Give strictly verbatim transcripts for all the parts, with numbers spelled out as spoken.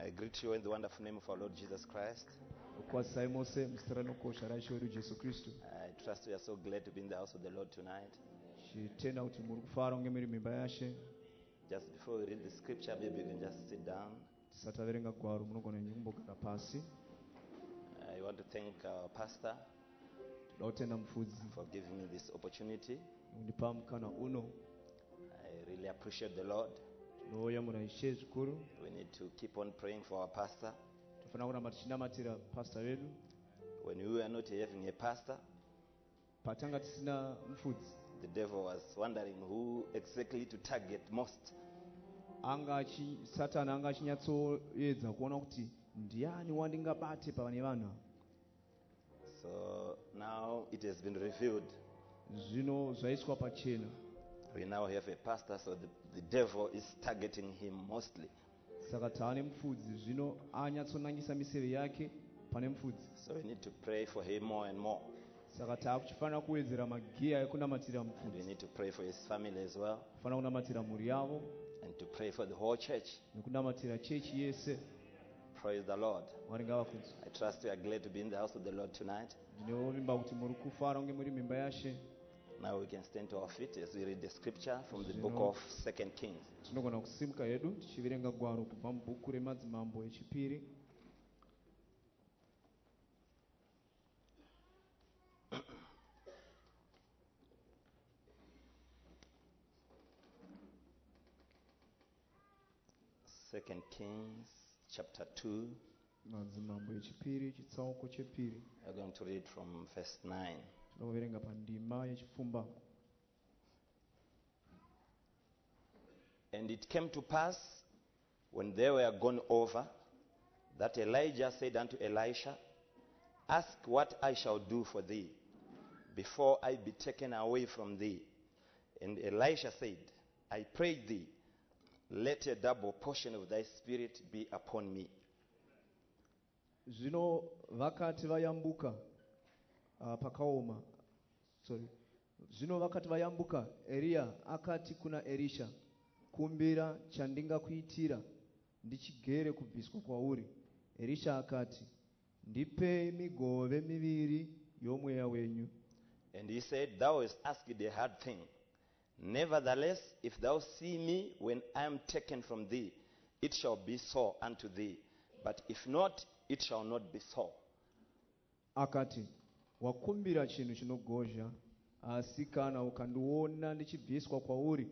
I greet you in the wonderful name of our Lord Jesus Christ. I trust we are so glad to be in the house of the Lord tonight. Just before we read the scripture, maybe you can just sit down. I want to thank our pastor for giving me this opportunity. I really appreciate the Lord. We need to keep on praying for our pastor. When we were not having a pastor, the devil was wondering who exactly to target most. So now it has been revealed. We now have a pastor, so the, the devil is targeting him mostly. So we need to pray for him more and more. And we need to pray for his family as well. And to pray for the whole church. Praise the Lord. I trust you are glad to be in the house of the Lord tonight. Now we can stand to our feet as we read the scripture from the book of Second Kings. Second Kings chapter two. We are going to read from verse nine. And it came to pass, when they were gone over, that Elijah said unto Elisha, Ask what I shall do for thee, before I be taken away from thee. And Elisha said, I pray thee, let a double portion of thy spirit be upon me. Zvino vakati vayambuka uh, pakaoma sorry zvino vakati vayambuka Elia akati kuna Elisha, kumbira chandingakuitira ndichigere kubviswa kwauri. Elisha akati, ndipe migove miviri yomweya wenyu. And he said, Thou hast asked a hard thing. Nevertheless, if thou see me when I am taken from thee, it shall be so unto thee. But if not, it shall not be so. Akati, wakumbira chinhu chinogozha, asi kana ukandiona ndichibviswa kwauri,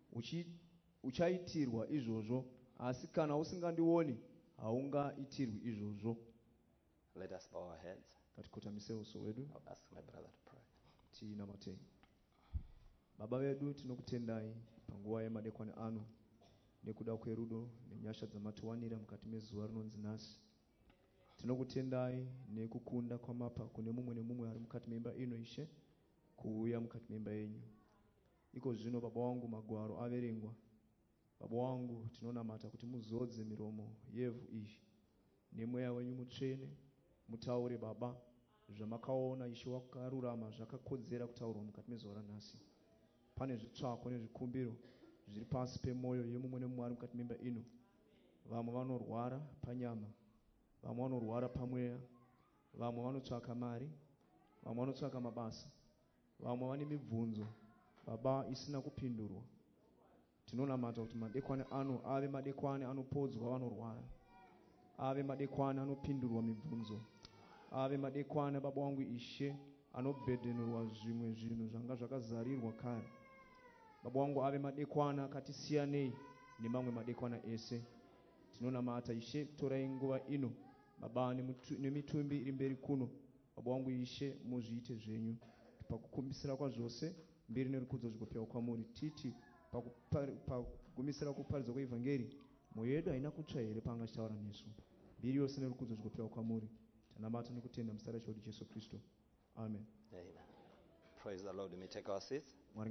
uchaitirwa izvozvo, asi kana usingandioni, haungaitirwi izvozvo. Let us bow our heads. Katikotamise uso wedu. I'll ask my brother to pray. Tinamatei. Baba vedu tinokutendai panguva yemadekwana ano nekuda kwerudo nenyasha dzamatiwanira mukati mezuva rinonzi nhasi. Tinokutendai nekukunda kwamapa kune mumwe nemumwe ari mukati memba ino Ishe kuuya mukati memba yenyu. Iko zvino baba wangu magwaro averengwa. Baba wangu tinonamata kuti muzodze miromo yevhu iyi nemweya wenyu mutsvene. Mutaure Baba zvamakaona Ishe wakarurama zvakakodzera kutaurwa mukati mezuva ranhasi. Pane zvitsvako nezvikumbiro zviri pasi pemwoyo yemumwe nemumwe ari mukati memba ino. Vamwe vanorwara panyama, vamwe vanorwara pamweya, vamwe vanotsvaka mari, vamwe vanotsvaka mabasa, vamwe vane mibvunzo Baba isina kupindurwa. Tinonamata kuti madekwane ano ave madekwane anopodzwa vanorwara, ave madekwane anopindurwa mibvunzo, ave madekwane Baba wangu Ishe anobhedhenurwa zvimwe zvinhu zvanga zvakazarirwa kare. Baba wangu ave madekwana akatisiyanei nemamwe madekwana ese. Tinonamata Ishe, torai nguva ino Baba nemitumbi iri mberi kuno. Baba wangu Ishe, muzviite zvenyu. Pakukumbisira kwa zvose mbiri nerukudzo zvikopewa kwamuri. Titi pakugumisira kuparidzwa kweevhangeri, mwoyo yedu haina kutsva here paangachitaura nesu. Mbiri yose nerukudzo zvikopewa kwamuri. Tanamata nekutenda muzita raChedu Jesu Kristu. Amen. Amen. Praise the Lord. We may take our seats.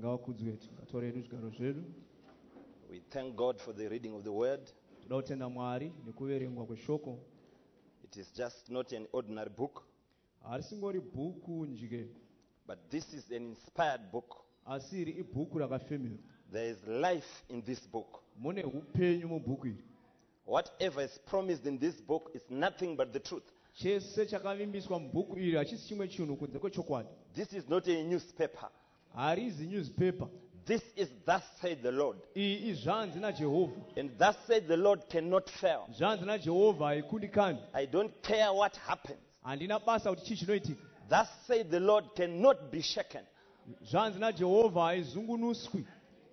We thank God for the reading of the word. It is just not an ordinary book, but this is an inspired book. There is life in this book. Whatever is promised in this book is nothing but the truth. chese chakavimbiswa mubhuku iri hachisi chimwe chinhu kunze kwechokwadi. This is not a newspaper. Harizi newspaper. This is thus said the Lord. Iyi izvanzi naJehovha. And thus said the Lord cannot fail. Zvanzi naJehovha haikundikani. I don't care what happens. Handina basa kuti chii chinoitika. Thus said the Lord cannot be shaken. Zvanzi naJehovha haizungunuswi.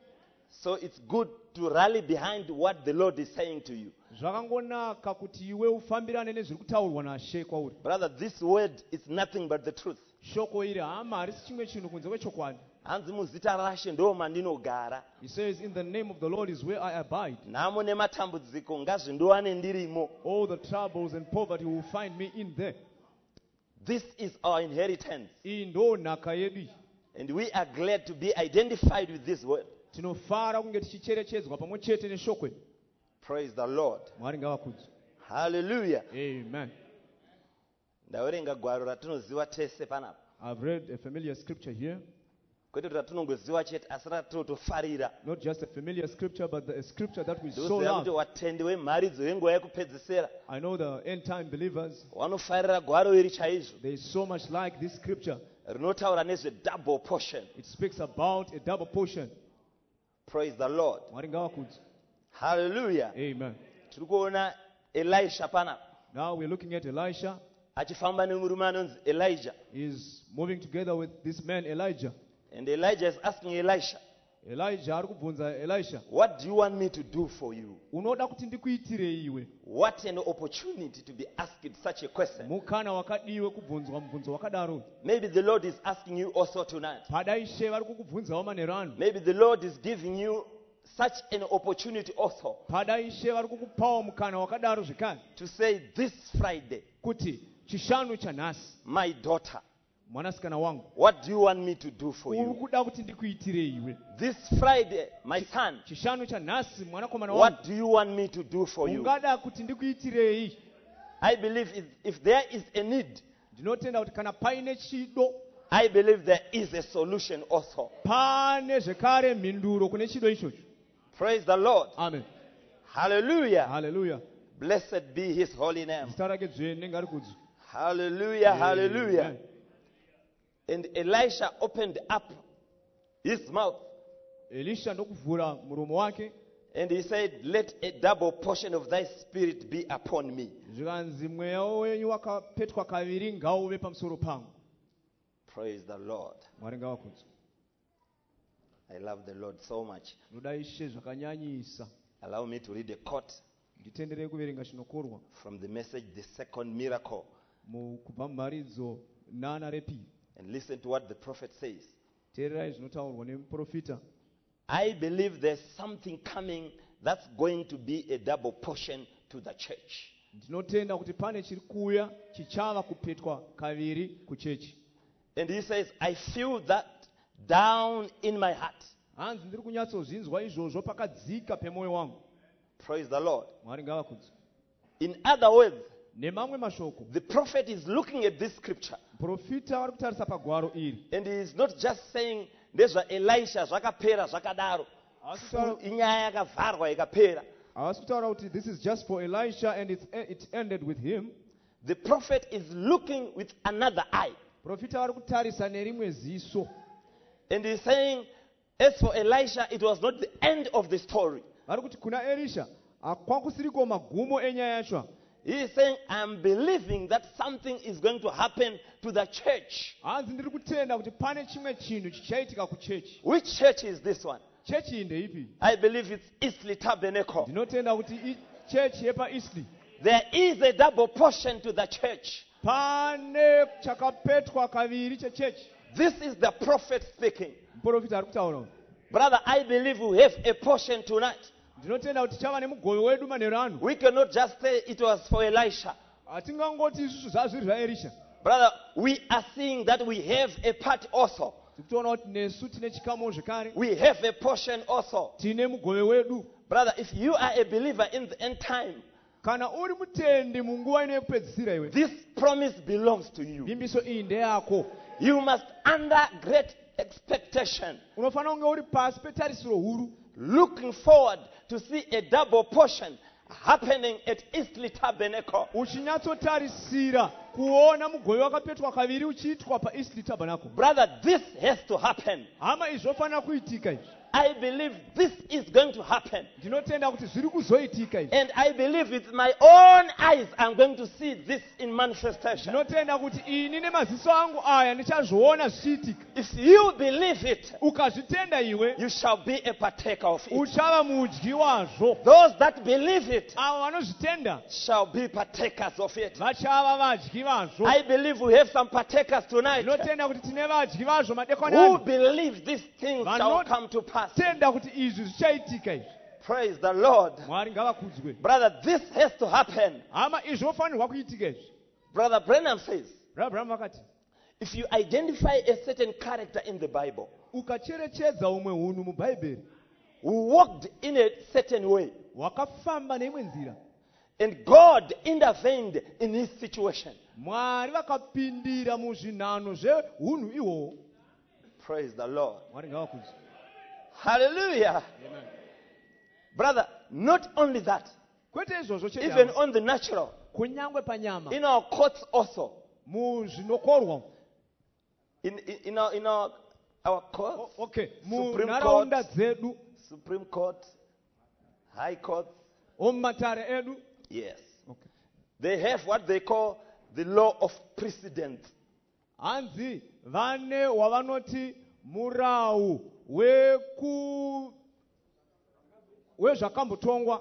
So it's good to rally behind what the Lord is saying to you. Zvakangonaka kuti iwe ufambirane nezviri kutaurwa naShe kwauri. Brother, this word is nothing but the truth. Shoko iri hama harisi chimwe chinhu kunze kwechokwadi. Hanzi muzita rashe ndo mandinogara. He says, in the name of the Lord is where I abide. Namo nematambudziko ngazvindowane ndirimo. All the troubles and poverty will find me in there. This is our inheritance. Iyi ndo nhaka yedu. And we are glad to be identified with this word. Tinofara kunge tichicherechedzwa pamwe chete neshoko. Praise the Lord. Mwari ngavakudzwe. Hallelujah. Amen. Ndawerenga gwaro ratinoziva tese panapa. I've read a familiar scripture here. Kwete kuti ratinongoziva chete asi ratinotofarira. Not just a familiar scripture, but the, a scripture that we so Ndoziva love. kuti watendi wemharidzo yenguva yekupedzisira I know the end time believers, vanofarira gwaro iri chaizvo. they so much like this scripture. Rinotaura nezvedouble portion. It speaks about a double portion. Praise the Lord. Mwari ngavakudzwe. Hallelujah. Amen. Tiri kuona Elisha panapa Now we're looking at Elisha. achifamba nemurume anonzi Elijah. He's moving together with this man Elijah. And Elijah is asking Elisha, Elijah ari kubvunza Elisha, what do you want me to do for you? unoda kuti ndikuitirei iwe? What an opportunity to be asked such a question. Mukana wakadiwe kubvunzwa mubvunzo wakadaro. Maybe the Lord is asking you also tonight. Pada Ishe vari kukubvunzawo manerano. Maybe the Lord is giving you such an opportunity also Pada Ishe vari kukupawo mukana wakadaro zvekare. to say this Friday, Kuti chishanu chanhasi, my daughter, mwanasikana wangu, what do you want me to do for uri you? kuda kuti ndikuitirei iwe? This Friday, my son, Chishanu chanhasi, mwanakomana wangu, what do you want me to do for you? ungada kuti ndikuitirei? I believe if, if there is a need, Ndinotenda kuti kana paine chido, I believe there is a solution also. pane zvekare mhinduro kune chido ichocho. Praise the Lord. Amen. Hallelujah. Hallelujah. Blessed be his holy name. Zita rake dzvene ngarikudzwe. Hallelujah. Hallelujah. Amen. And Elisha opened up his mouth Elisha ndokuvhura muromo wake and he said, let a double portion of thy spirit be upon me. zvikanzi mweya wenyu wakapetwa kaviri ngauve pamusoro pangu. Praise the Lord. Mwari ngavakudzwe. I love the Lord so much. Ndoda Ishe zvakanyanyisa. Allow me to read a quote Nditenderei kuverenga chinokorwa from the message, The Second Miracle, kubva mumharidzo nana repiri. and listen to what the prophet says. Teererai zvinotaurwa nemuprofita. I believe there's something coming that's going to be a double portion to the church. Ndinotenda kuti pane chiri kuuya chichava kupetwa kaviri kuchechi. And he says, I feel that down in my heart. Hanzi ndiri kunyatsozvinzwa izvozvo pakadzika pemwoyo wangu. Praise the Lord. Mwari ngavakudzwe. In other words, Nemamwe mashoko, the prophet is looking at this scripture muprofita vari kutarisa pagwaro iri. and he is not just saying ndezva Elisha zvakapera zvakadaro, Havasi inyaya yakavharwa ikapera. kutaura kuti this is just for Elisha and it's, it ended with him. The prophet is looking with another eye. Profita vari kutarisa nerimwe ziso. And he's saying, as for Elisha, it was not the end of the story. Vari kuti kuna Elisha kwakusiriko magumo enyaya yacho. He is saying, I'm believing that something is going to happen to the church. Hanzi ndiri kutenda kuti pane chimwe chinhu chichaitika kuchechi. Which church is this one? Chechi iyi ndeipi? I believe it's Eastleigh Tabernacle. Ndinotenda kuti i- chechi yepa Eastleigh. There is a double portion to the church. Pane chakapetwa kaviri chechechi. This is the prophet speaking. Muprofita ari kutaura. Brother, I believe we have a portion tonight. Ndinotenda kuti chava nemugove wedu manheru ano. We cannot just say it was for Elisha. Hatingangoti isusu zvazviri zvaElisha. Brother, we are seeing that we have a part also. Tikutoona kuti nesu tine chikamu zvekare. We have a portion also. Tine mugove wedu. Brother, if you are a believer in the end time, Kana uri mutendi munguva ino yekupedzisira iwe, this promise belongs to you. vimbiso iyi ndeyako. You must, under great expectation, Unofanira kunge uri pasi petarisiro huru, looking forward to see a double portion happening at Eastleigh Tabernacle. uchinyatsotarisira kuona mugove wakapetwa kaviri uchiitwa paEastleigh Tabernacle. Brother, this has to happen. Hama izvofanira kuitika izvi. I believe this is going to happen. Ndinotenda kuti zviri kuzoitika izvi. And I believe with my own eyes I'm going to see this in manifestation. Ndinotenda kuti ini nemaziso angu aya ndichazviona zvichiitika. If you believe it, ukazvitenda iwe, you shall be a partaker of it. uchava mudyi wazvo. Those that believe it avo vanozvitenda shall be partakers of it. vachava vadyi vazvo. I believe we have some partakers tonight Ndinotenda kuti tine vadyi vazvo madekwana who ano. believe these things Vanot- shall come to pass. tenda kuti izvi zvichaitika izvi. Praise the Lord. Mwari ngavakudzwe. Brother, this has to happen. Hama izvi zvofanirwa kuitika izvi. Brother Branham says, Abraham vakati, if you identify a certain character in the Bible ukacherechedza umwe hunhu mubhaibheri who walked in a certain way, wakafamba neimwe nzira, and God intervened in his situation. Mwari vakapindira muzvinhano zveunhu ihwohwo. Praise the Lord. Mwari ngavakudzwe. Hallelujah. Brother, not only that, Kwete izvozvo even chete, on the natural, kunyangwe panyama, in our courts also, muzvinokorwa. in, in, in our, in our, our courts, O- okay, Supreme munharaunda Court. dzedu, Supreme Court, High Court, omumatare edu, yes. okay, They have what they call the law of precedent. hanzi vane wavanoti murau weku wezvakambotongwa.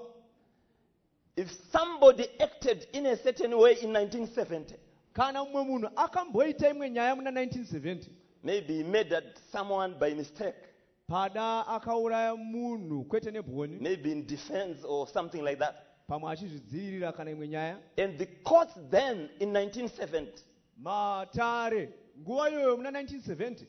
If somebody acted in a certain way in nineteen seventy, Kana mumwe munhu akamboita imwe nyaya muna nineteen seventy, maybe he murdered someone by mistake, pada akauraya munhu kwete nebwoni, maybe in defense or something like that. pamwe achizvidzivirira kana imwe nyaya, And the courts then in nineteen seventy, matare nguva iyoyo muna nineteen seventy,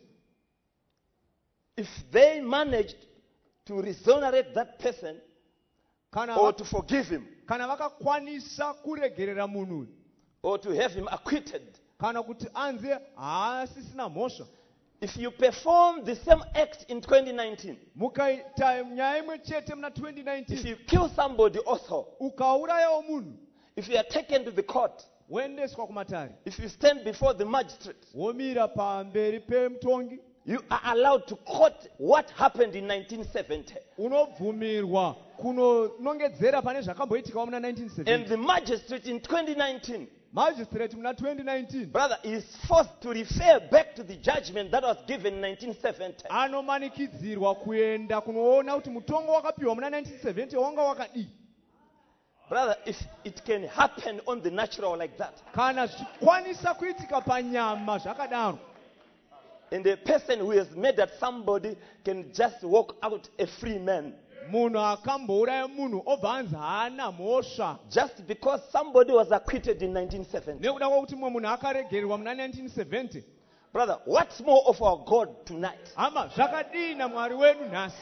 if they managed to exonerate that person kana or va- to forgive him kana vakakwanisa kuregerera munhu uyu, or to have him acquitted, kana kuti anze haasisina mhosva, if you perform the same act in twenty nineteen, mukaita nyaya imwe chete muna if twenty nineteen, you kill somebody also, ukaurayawo munhu, if you are taken to the court, woendeswa kumatare, if you stand before the magistrate, womira pamberi pemutongi, you are allowed to quote what happened in nineteen seventy. unobvumirwa kunonongedzera pane zvakamboitikawo muna nineteen And seventy. the magistrate in twenty nineteen, Magistrate muna twenty nineteen brother, is forced to refer back to the judgment that was given in nineteen seventy. anomanikidzirwa kuenda kunoona kuti mutongo wakapiwa muna nineteen seventy wanga wakadii. Brother, if it can happen on the natural like that, Kana zvichikwanisa kuitika panyama zvakadaro, and a person who has murdered somebody can just walk out a free man, munhu akambouraya munhu obva anzi haana mhosva just because somebody was acquitted in nineteen seventy. nekuda kwokuti mumwe munhu akaregererwa muna nineteen seventy. Brother, what's more of our God tonight, Hama zvakadii Mwari wedu nhasi,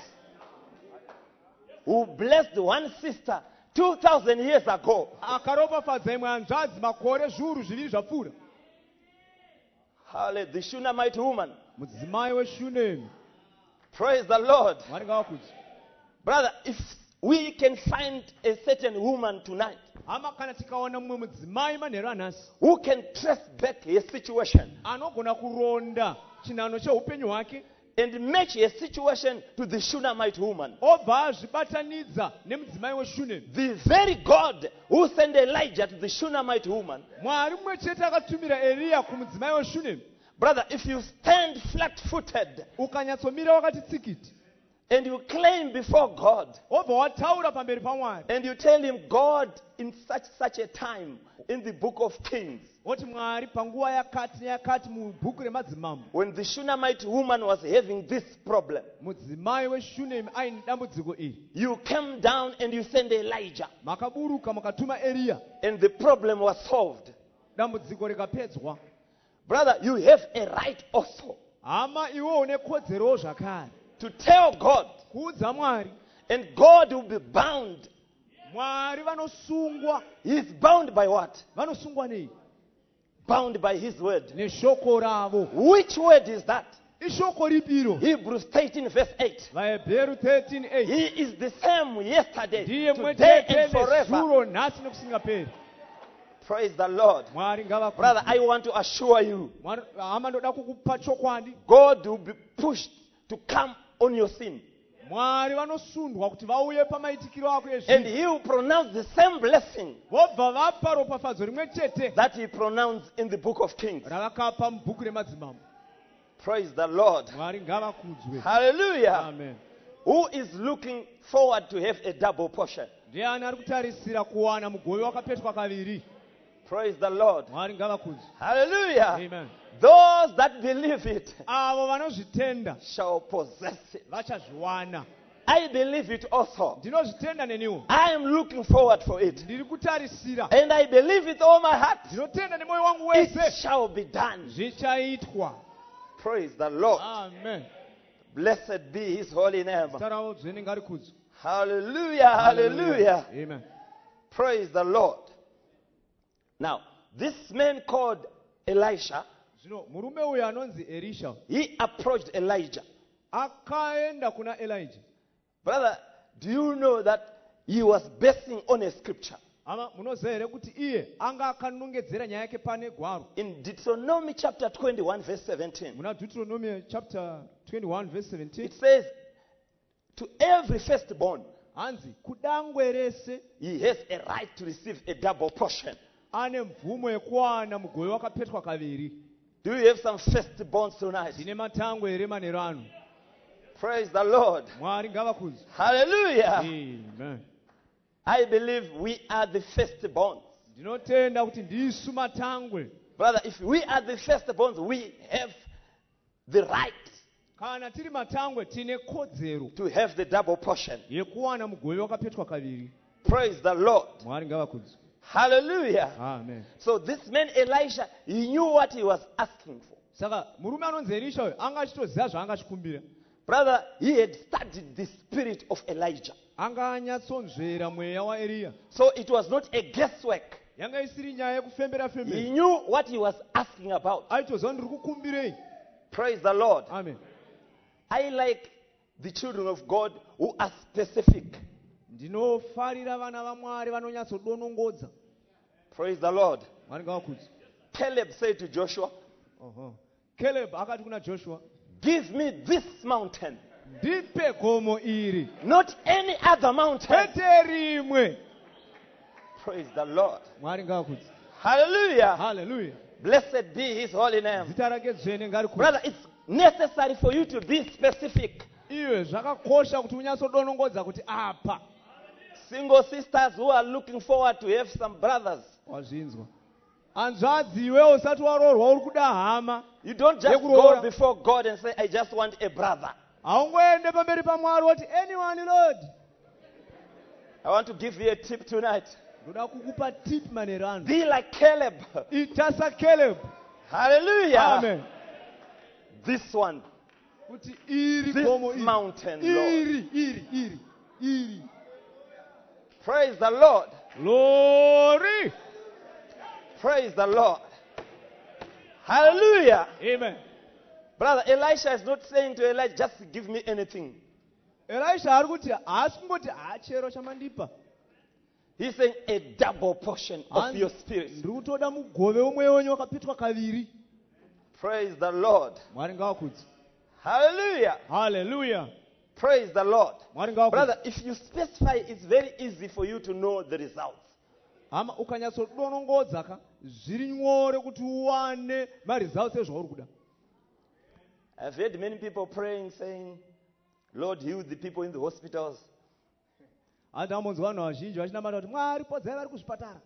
who blessed one sister two thousand years ago, akaropafadza imwe hanzvadzi makore zviuru zviviri zvapfuura, Hallelujah, the Shunammite woman. mudzimai weshunemi. Praise the Lord. Mwari ngavakudzi. Brother, if we can find a certain woman tonight Hama kana tikaona mumwe mudzimai manheru anhasi who can trace back her situation anogona kuronda chinhano cheupenyu hwake and match her situation to the Shunammite woman, obva azvibatanidza nemudzimai weshunemi, the very God who sent Elijah to the Shunammite woman, Mwari mumwe chete akatumira Eriya kumudzimai weshunemi, brother, if you stand flat-footed ukanyatsomira wakati tsikiti, and you claim before God obva wataura pamberi paMwari, and you tell him, God, in such such a time in the book of Kings, woti Mwari panguva yakati yakati mubhuku remadzimambo, when the Shunammite woman was having this problem, mudzimai weshunemi aine dambudziko iri, you came down and you sent Elijah, makaburuka mukatuma Eriya, and the problem was solved. dambudziko rikapedzwa. Brother, you have a right also Hama iwo une kodzerowo zvakare to tell God, kuudza Mwari, and God will be bound. Mwari vanosungwa. He is bound by what? Vanosungwa nei? Bound by his word. Neshoko ravo. Which word is that? ishoko ripiro. Hebrews thirteen verse eight. vaHebheru thirteen eight. He is the same yesterday, ndiye today mwechete and forever. nesuro nhasi nokusingaperi. Praise the Lord. Mwari ngavakudzwe. Brother, I want to assure you, Mwari- hama ndoda kukupa chokwadi. God will be pushed to come on your sin. Mwari vanosundwa kuti vauye pamaitikiro ako And ezvinhu. he will pronounce the same blessing vobva vapa ropafadzo rimwe chete that he pronounced in the book of Kings. ravakapa mubhuku remadzimambo. Praise the Lord. Mwari ngavakudzwe. Hallelujah. Amen. Who is looking forward to have a double portion? Ndiani ari kutarisira kuwana mugove wakapetwa kaviri. Praise the Lord. Mwari ngavakudzwe. Hallelujah. Amen. Those that believe it Avo vanozvitenda shall possess it. vachazviwana. I believe it also. Ndinozvitenda neniwo. I am looking forward for it. Ndiri kutarisira. And I believe with all my heart. Ndinotenda nemwoyo wangu It wese. shall be done. Zvichaitwa. Praise the Lord. Amen. Blessed be his holy name. Zita ravo dzvene ngarikudzwe. Hallelujah. Hallelujah. Amen. Praise the Lord. Now, this man called Elisha, Zvino murume uyu anonzi Elisha he approached Elijah. akaenda kuna Elijah. Brother, do you know that he was basing on a scripture? Ama munoziva here kuti iye anga akanongedzera nyaya yake pane gwaro. In Deuteronomy chapter twenty-one verse seventeen, Muna Deuteronomy chapter twenty-one verse seventeen. it says, to every firstborn, Hanzi kudangwe rese he has a right to receive a double portion. ane mvumo yekuwana mugove wakapetwa kaviri. Do you have some firstborns tonight? Ndine matangwe here manheru ano. Praise the Lord. Mwari ngavakudzwe. Hallelujah. Amen. I believe we are the firstborns. Ndinotenda kuti ndisu matangwe. Brother, if we are the firstborns, we have the right Kana tiri matangwe tine kodzero to have the double portion. yekuwana mugove wakapetwa kaviri. Praise the Lord. Mwari ngavakudzwe. Hallelujah. Amen. So this man Elisha, he knew what he was asking for. Saka murume anonzi Elisha uyu anga achitoziva zvaanga achikumbira. Brother, he had studied the spirit of Elijah. Anga anyatsonzvera mweya waEriya. So it was not a guesswork. Yanga isiri nyaya yekufembera He fembera. knew what he was asking about. Aitoziva ndiri kukumbirei. Praise the Lord. Amen. I like the children of God who are specific. Ndinofarira vana vaMwari vanonyatsodonongodza. Praise the Lord. Mwari ngavakudzwe. Caleb said to Joshua, Oho. Caleb akati kuna Joshua, give me this mountain, ndipe gomo iri, not any other mountain. kwete rimwe. Praise the Lord. Mwari ngavakudzwe. Hallelujah. Hallelujah. Blessed be his holy name. Zita rake dzvene ngarikudzwe. Brother, it's necessary for you to be specific. Iwe zvakakosha kuti unyatsodonongodza kuti apa. Single sisters who are looking forward to have some brothers. Wazvinzwa. Anzvadzi iwewe usati waroorwa uri kuda hama. You don't just Yekuroora. go before God and say, I just want a brother. Haungoende pamberi paMwari woti anyone Lord. I want to give you a tip tonight. Ndoda kukupa tip manheru ano. Be like Caleb. Ita saCaleb. Hallelujah. Amen. This one. Kuti iri This gomo iri. mountain, Lord. Iri, iri, iri, iri. Praise the Lord. Glory. Praise the Lord. Hallelujah. Amen. Brother, Elisha is not saying to Elijah, just give me anything. Elisha ari kuti haasi kungoti hachero chamandipa. He's saying a double portion of your spirit. Ndiri kutoda mugove womweyo wenyu wakapetwa kaviri. Praise the Lord. Mwari ngavakudzwe. Hallelujah. Hallelujah. Praise the Lord. Mwari ngavakudzwe. Brother, if you specify, it's very easy for you to know the results. Hama ukanyatsodonongodza ka zviri nyore kuti uwane maresults ezvauri kuda. I've heard many people praying, saying, Lord, heal the people in the hospitals. Handi amonzwa vanhu vazhinji vachinamata kuti Mwari podzai vari kuzvipatara.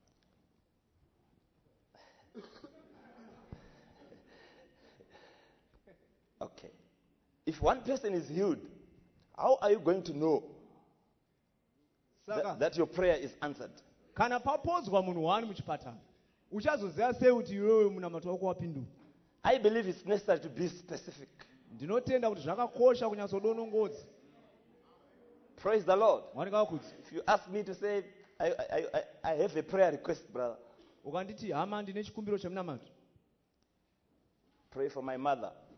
Okay. If one person is healed, how are you going to know Saka that, that your prayer is answered? kana papodzwa munhu wani muchipatara, uchazoziva sei kuti iwewe munamato wako wapindura? I believe it's necessary to be specific. Ndinotenda kuti zvakakosha kunyatsodonongodza. Praise the Lord. Mwari ngavakudzwe. If you ask me to say, I, I, I, I have a prayer request, brother. Ukanditi hama ndine chikumbiro chemunamato, Pray for my mother.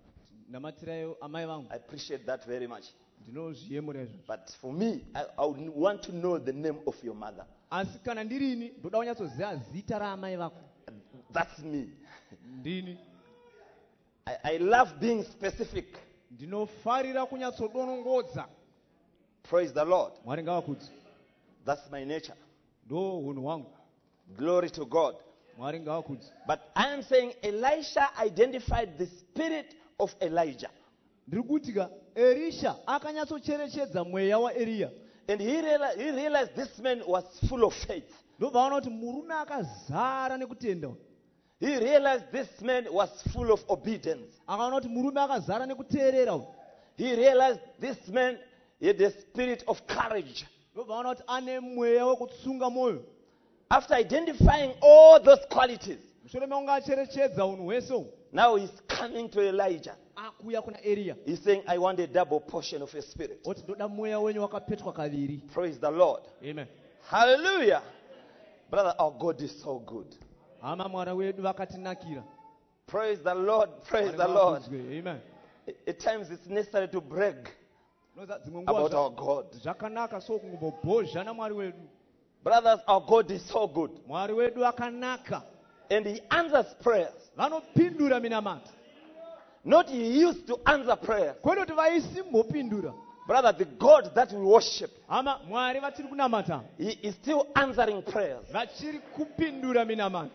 namatirayo amai vangu I appreciate that very much. ndinozviyemura izvozvo. But for me, I, I would want to know the name of your mother. Asi kana ndirini ndoda kunyatsoziva zita raamai vako. That's me. Ndini. I, I love being specific. Ndinofarira kunyatsodonongodza. Praise the Lord. Mwari ngavakudze. That's my nature. Ndo hunhu hwangu. Glory to God. Mwari ngavakudze. But I am saying Elisha identified the spirit of Elijah. Ndiri kutika Elisha akanyatsocherechedza mweya waEriya. And he realized, he realized this man was full of faith. Ndobvaona kuti murume akazara nekutenda. He realized this man was full of obedience. Akaona kuti murume akazara nekuteerera. He realized this man had the spirit of courage. Ndobvaona kuti ane mweya wekutsunga moyo. After identifying all those qualities, mushure mekunge acherechedza unhu hwese, now he's coming to Elijah. Akuya kuna Elia. He's saying, I want a double portion of your spirit. Oti ndoda mweya wenyu wakapetwa kaviri. Praise the Lord. Amen. Hallelujah. Brother, our God is so good. Hama Mwari wedu vakatinakira. Praise the Lord. Praise the Lord. Amen. At times it's necessary to brag about our God. Zvakanaka so kungobhozha naMwari wedu. Brothers, our God is so good. Mwari wedu akanaka. And he answers prayers. Vanopindura minamato. Not he used to answer prayers. Kwete kuti vaisimbopindura. Brother, the God that we worship, Hama Mwari vatiri kunamata. he is still answering prayers. Vachiri kupindura minamato.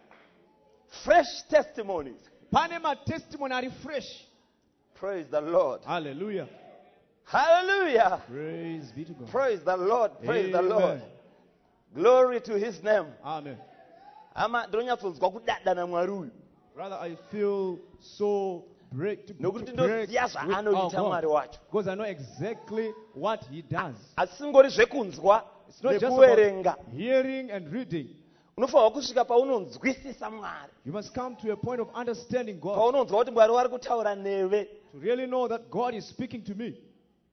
Fresh testimonies. Pane matestimony ari fresh. Praise the Lord. Hallelujah. Hallelujah. Praise be to God. Praise the Lord. Praise Amen. the Lord. Glory to his name. Amen. Ama ndonyatsonzwa kudada na Mwari uyu. Brother, I feel so break to, to Nokuti break ndoziya with zvaanoita our Mwari God. wacho. Because I know exactly what he does. Asingori zvekunzwa It's not just nekuverenga. about hearing and reading. Unofanirwa kusvika paunonzwisisa Mwari. You must come to a point of understanding God. Paunonzwa kuti Mwari vari kutaura neve. To really know that God is speaking to me.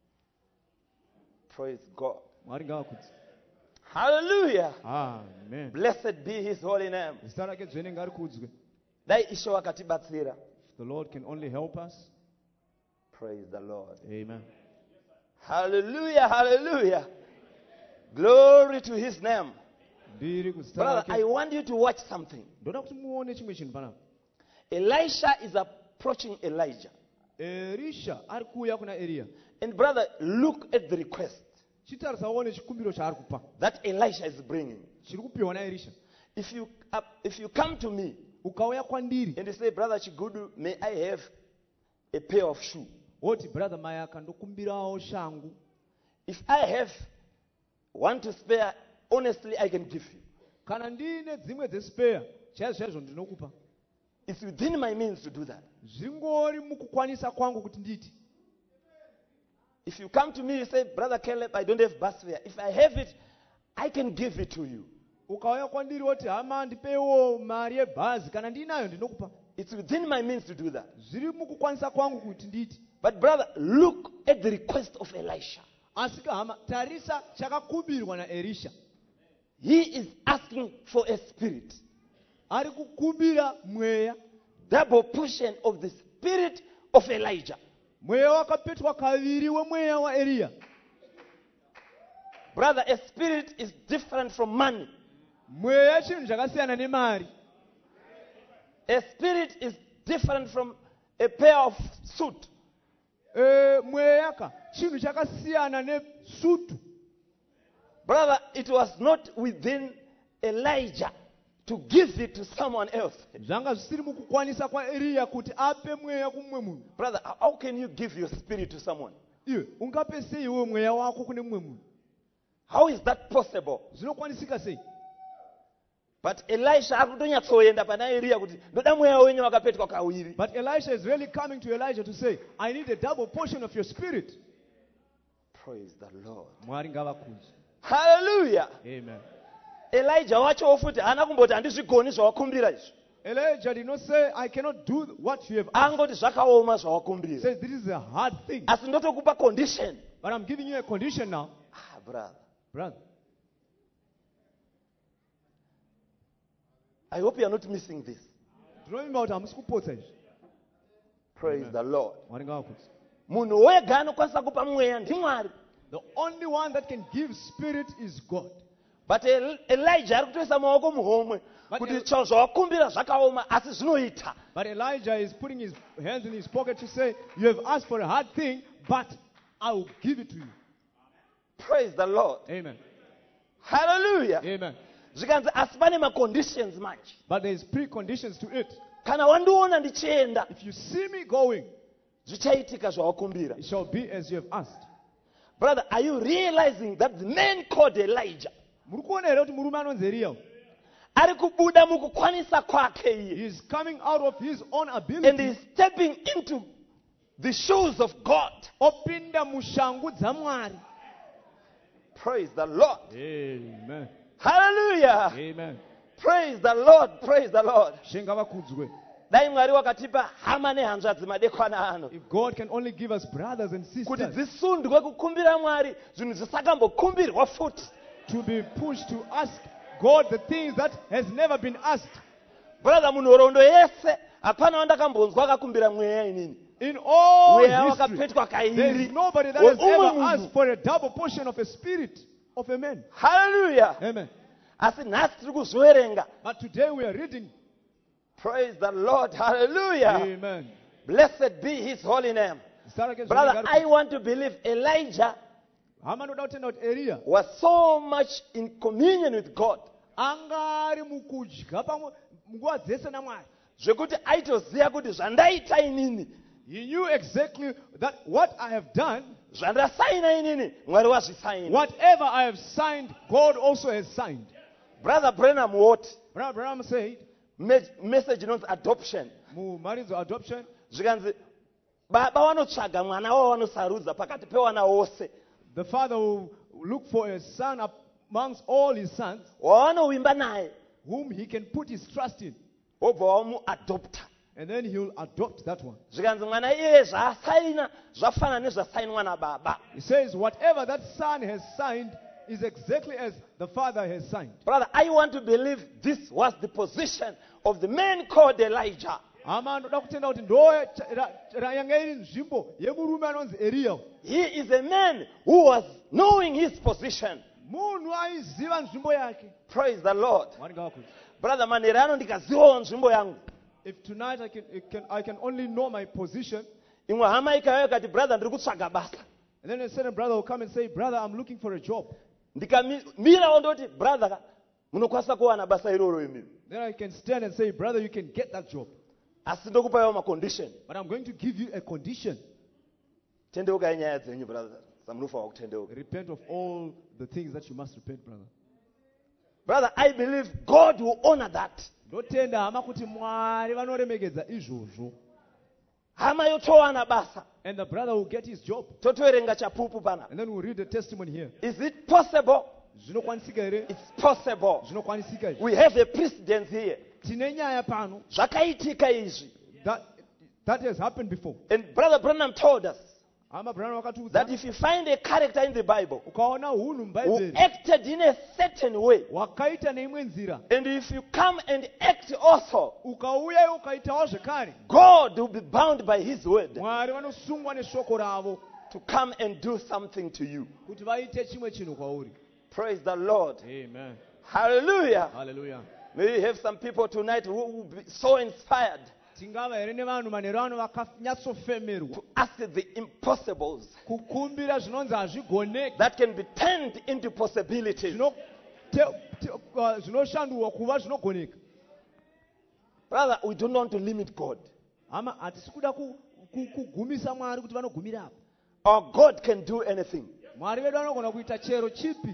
Praise God. Mwari ngavakudze. Hallelujah. Amen. Blessed be his holy name. Zita rake dzvene ngarikudzwe. Dai Ishe wakatibatsira. The Lord can only help us. Praise the Lord. Amen. Hallelujah. Hallelujah. Glory to his name. Ndiri kuzita Brother, I rake. want you to watch something. Ndoda kuti muone chimwe chinhu panapa. Elisha is approaching Elijah. Elisha ari kuuya kuna Elia. And brother, look at the request Chitarisa uone chikumbiro chaari kupa. that Elisha is bringing. Chiri kupiwa naElisha. If you, uh, if you come to me Ukauya kwandiri. and you say, Brother Chigudu, may I have a pair of shoes? Oti brother Mayaka ndokumbirawo shangu. If I have one to spare, honestly, I can give you. Kana ndine dzimwe dzespare, chaizvo chaizvo ndinokupa. It's within my means to do that. Zvingori mukukwanisa kwangu kuti nditi. If you come to me, you say, Brother Caleb, I don't have bus fare. If I have it, I can give it to you. Ukauya kwandiri woti hama ndipewo mari yebhazi kana ndinayo ndinokupa. It's within my means to do that. Zviri mukukwanisa kwangu kuti nditi. But brother, look at the request of Elisha. Asika hama tarisa chakakumbirwa naElisha. He is asking for a spirit. Ari kukumbira mweya. Double portion of the spirit of Elijah. Mweya wakapetwa kaviri wemweya waEliya. Brother, a spirit is different from money. Mweya chinhu chakasiyana nemari. A spirit is different from a pair of suit. E, mweya ka chinhu chakasiyana nesutu. Brother, it was not within Elijah to give it to someone else. Zvanga zvisiri mukukwanisa kwaEliya kuti ape mweya kumwe munhu. Brother, how can you give your spirit to someone? Iwe ungape sei iwe mweya wako kune mumwe munhu? How is that possible? Zvinokwanisika sei? But Elisha akutonyatsoenda pana Elia kuti ndoda mweya wenyu wakapetwa kawiri. But Elisha is really coming to Elijah to say, I need a double portion of your spirit. Praise the Lord. Mwari ngavakudze. Hallelujah. Amen. Elijah wacho futi hana kumboti handizvigoni zvawakumbira izvi. Elijah did not say, I cannot do what you have asked. Angoti zvakaoma He zvawakumbira. says, this is a hard thing. Asi ndotokupa condition. But I'm giving you a condition now. Ah, brother. Brother. I hope you are not missing this. Ndinovimba kuti hamusi kupotsa izvi. Praise Amen. the Lord. Mwari ngavakudzwe. Munhu wega anokwanisa kupa mweya ndimwari. The only one that can give spirit is God. But El- Elijah ari kutoisa maoko muhomwe But kuti El- tsva zvawakumbira zvakaoma asi zvinoita. But Elijah is putting his hands in his pocket to say, you have asked for a hard thing, but I will give it to you. Praise the Lord. Amen. Hallelujah. Amen. Zvikanzi asi pane maconditions manje. But there is preconditions to it. Kana wandiona ndichienda If you see me going, zvichaitika zvawakumbira. it shall be as you have asked. Brother, are you realizing that the man called Elijah Muri kuona here kuti murume anonzi Elia ari kubuda mukukwanisa kwake he iye is coming out of his own and ability. is stepping into the shoes of God. Opinda mushangu dzaMwari. Praise the Lord. Amen. Hallelujah. Amen. Praise the Lord. Praise the Lord. Ngavakudzwe. Dai Mwari wakatipa hama nehanzvadzi madekwana ano If God can only give us brothers and kuti sisters dzisundwe kukumbira Mwari zvinhu zvisakambokumbirwa futi. to be pushed to ask God the things that has never been asked. Brother, munhoroondo yese hapana wandakambonzwa akakumbira mweya inini. In all Mweya history, wakapetwa there kairi. is nobody that has Umwe ever munhu. asked for a double portion of a spirit of a man. Hallelujah. Amen. Asi nhasi tiri kuzoverenga. But today we are reading. Praise the Lord. Hallelujah. Amen. Blessed be his holy name. Brother, I want to believe Elijah Hamanoda kutenda kuti Elia was so much in communion with God angari mukudya pamwe nguva dzese naMwari. zvekuti aitoziva kuti zvandaita inini, He knew exactly that what I have done, zvandasaina inini, Mwari wazvisaina. whatever I have signed, God also has signed. Brother Branham what? Brother Branham said, Me- message inonzi adoption. mumaridzo adoption, Zvikanzi baba vanotsvaga mwana wavo vanosarudza pakati pevana vose. the father will look for a son amongst all his sons Wavanowimba naye whom he can put his trust in, wobva vamuadopta. and then he will adopt that one. Zvikanzi mwana iyeye zvaasaina zvafanana nezvasainwa nababa. He says whatever that son has signed is exactly as the father has signed. Brother, I want to believe this was the position of the man called Elijah. Hama ndoda kutenda kuti ndo ra- ra- yanga iri nzvimbo yemurume anonzi Elia. He is a man who was knowing his position. Munhu aiziva nzvimbo yake. Praise the Lord. Mwari ngavakudzwe. Brother, manherano ndikazivawo nzvimbo yangu. If tonight I can, I can, I can only know my position, Imwe hama ikauya ikati, brother, ndiri kutsvaga basa. and then a certain brother will come and say, brother, I'm looking for a job. Ndikamirawo ndoti, brother, munokwanisa kuwana basa iroro imimi. Then I can stand and say, brother, you can get that job. Asi ndokupaiwo macondition. But I'm going to give you a condition. Tendeukai nyaya dzenyu, brother. Samunofanwa kutendeuka. Repent of all the things that you must repent, brother. Brother, I believe God will honor that. Ndotenda hama kuti Mwari vanoremekedza izvozvo. Hama yotowana basa. And the brother will get his job. Totoerenga chapupu pana. And then we'll read the testimony here. Is it possible? Zvinokwanisika here? It's possible. Zvinokwanisika here. We have a precedent here. Tine nyaya pano. Zvakaitika izvi. That, that has happened before. And Brother Branham told us Hama Branham vakatiudza that if you find a character in the Bible ukaona hunhu who mubhaibheri acted in a certain way, wakaita neimwe nzira and if you come and act also, ukauya iwe ukaitawo zvekare, God will be bound by his word Mwari vanosungwa neshoko ravo to come and do something to you. kuti vaite chimwe chinhu kwauri. Praise the Lord. Amen. Hallelujah. Hallelujah. Maybe we have some people tonight who will be so inspired Tingava here nevanhu manheru ano vakanyatsofemerwa to ask the impossibles kukumbira zvinonzi hazvigoneki, that can be turned into possibilities. zvino- te- te- uh, zvinoshandurwa kuva zvinogoneka. Brother, we don't want to limit God. Hama hatisi kuda ku- ku- kugumisa Mwari kuti vanogumira apa. Our God can do anything. Mwari vedu vanogona kuita chero chipi.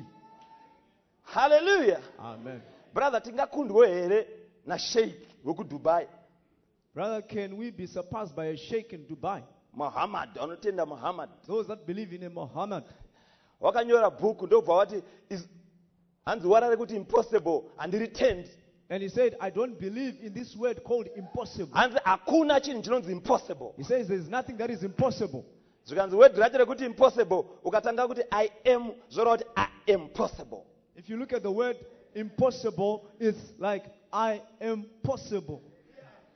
Hallelujah. Amen. Brother, tingakundwe here na sheikh wekudubai. Brother, can we be surpassed by a sheikh in Dubai? Muhammad, anotenda Muhammad. Those that believe in a Muhammad. Wakanyora bhuku ndobva wati is- hanzi warare kuti impossible handiritend. And he said, I don't believe in this word called impossible. Hanzi hakuna chinhu chinonzi impossible. He says there's nothing that is impossible. Zvikanzi word racho rekuti impossible ukatanga kuti I am zvoreva kuti I am possible. If you look at the word impossible, it's like I am possible.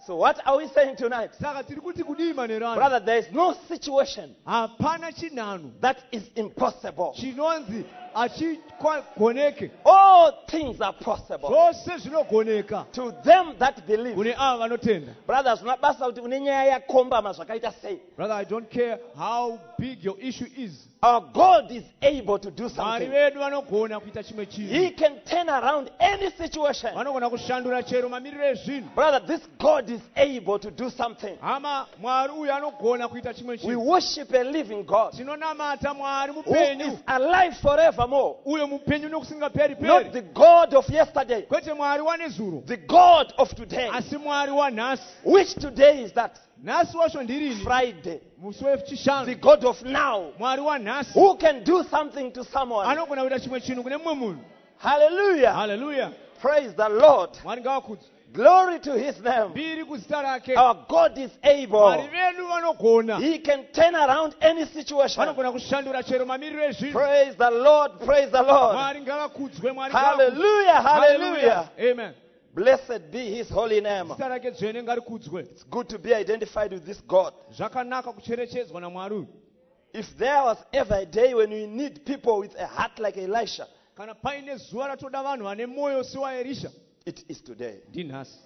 So what are we saying tonight? Saka tiri kuti kudii manerano. Brother, there is no situation Hapana chinanu that is impossible. chinonzi achigoneke. All things are possible Zvose zvinogoneka to them that believe. kune ava vanotenda. Brothers, unabasa kuti une nyaya yakombama zvakaita sei. Brother, I don't care how big your issue is. Our God is able to do Mwari something. vedu vanogona kuita chimwe He chinhu. can turn around any situation. Vanogona kushandura chero mamiriro ezvinhu. Brother, this God is able to do something. Hama, Mwari uyu anogona kuita chimwe We chinhu. worship a living God Tinonamata Mwari who is mupenyu. alive forevermore. Uyo mupenyu nokusingaperi Not peri. the God of yesterday, Kwete Mwari wanezuro. the God of today. Asi Mwari wanhasi. Which today is that? Nhasi wacho ndirini? Friday. Musi The wechishanu. God of now, Mwari wanhasi. who can do something to someone. Anogona kuita chimwe chinhu kune mumwe munhu. Hallelujah. Hallelujah. Praise the Lord. Mwari ngavakudzwe. Glory to his name. Mbiri kuzita rake. Our God is Mwari able. vedu vanogona. He can turn around any situation. Vanogona kushandura chero mamiriro ezvinhu. Praise the Lord. Praise the Lord. Mwari ngavakudzwe. Mwari ngavakudzwe. Hallelujah. Hallelujah. Amen. Blessed be his holy name. Zita rake dzvene ngarikudzwe. It's good to be identified with this God. Zvakanaka kucherechedzwa naMwari uyu. If there was ever a day when we need people with a heart like Elisha, Kana paine zuva ratoda vanhu vane mwoyo sewaErisha, it is today. ndinhasi.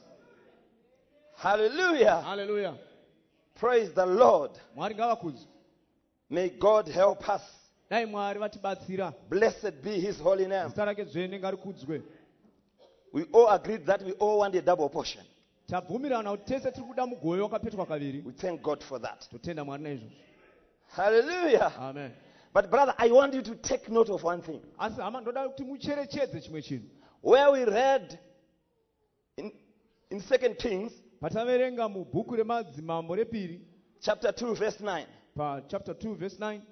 Hallelujah. Hallelujah. Praise the Lord. Mwari ngavakudzwe. May God help us. Dai Mwari vatibatsira. Blessed be his holy name. Zita rake dzvene ngarikudzwe. We all agreed that we all want a double portion. Tabvumirana kuti tese tiri kuda mugoyo wakapetwa kaviri. We thank God for that. Totenda Mwari naizvozvo. Hallelujah. Amen. But brother, I want you to take note of one thing. Asi hama ndoda kuti mucherechedze chimwe chinhu. Where we read in, in Second Kings, Pataverenga mubhuku remadzimambo repiri, chapter two, verse nine, pa chapter two verse nine,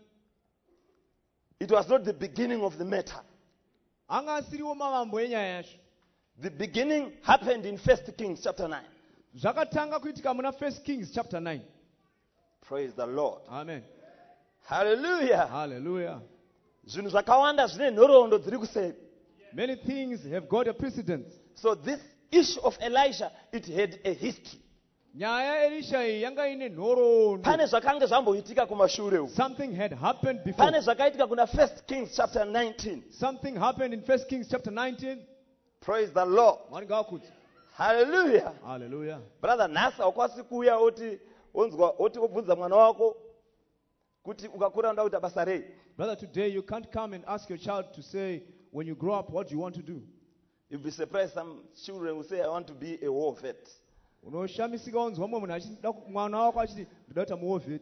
it was not the beginning of the matter. anga asiriwo mavambo enyaya yacho. The beginning happened in First Kings chapter nine. Zvakatanga kuitika muna First Kings chapter nine. Praise the Lord. Amen. Hallelujah. Hallelujah. Zvinhu zvakawanda zvine nhoroondo dziri kuseri. Many things have got a precedence. So this issue of Elisha, it had a history. Nyaya Elisha iyi yanga ine nhoroondo. Pane zvakanga zvamboitika kumashure uku. Something had happened before. Pane zvakaitika kuna First Kings chapter nineteen. Something happened in First Kings chapter nineteen. Praise the Lord. Mwari ngavakudzwe. Hallelujah. Hallelujah. Brother, nhasi haukwasi kuuya oti onzwa oti obvunza mwana wako kuti ukakura unoda kuita basa rei. Brother, today you can't come and ask your child to say, when you grow up, what do you want to do? You'll be surprised some children will say, I want to be a war vet. Unoshamisika wanzwa mumwe munhu achida mwana wako achiti ndoda kuita muwar vet.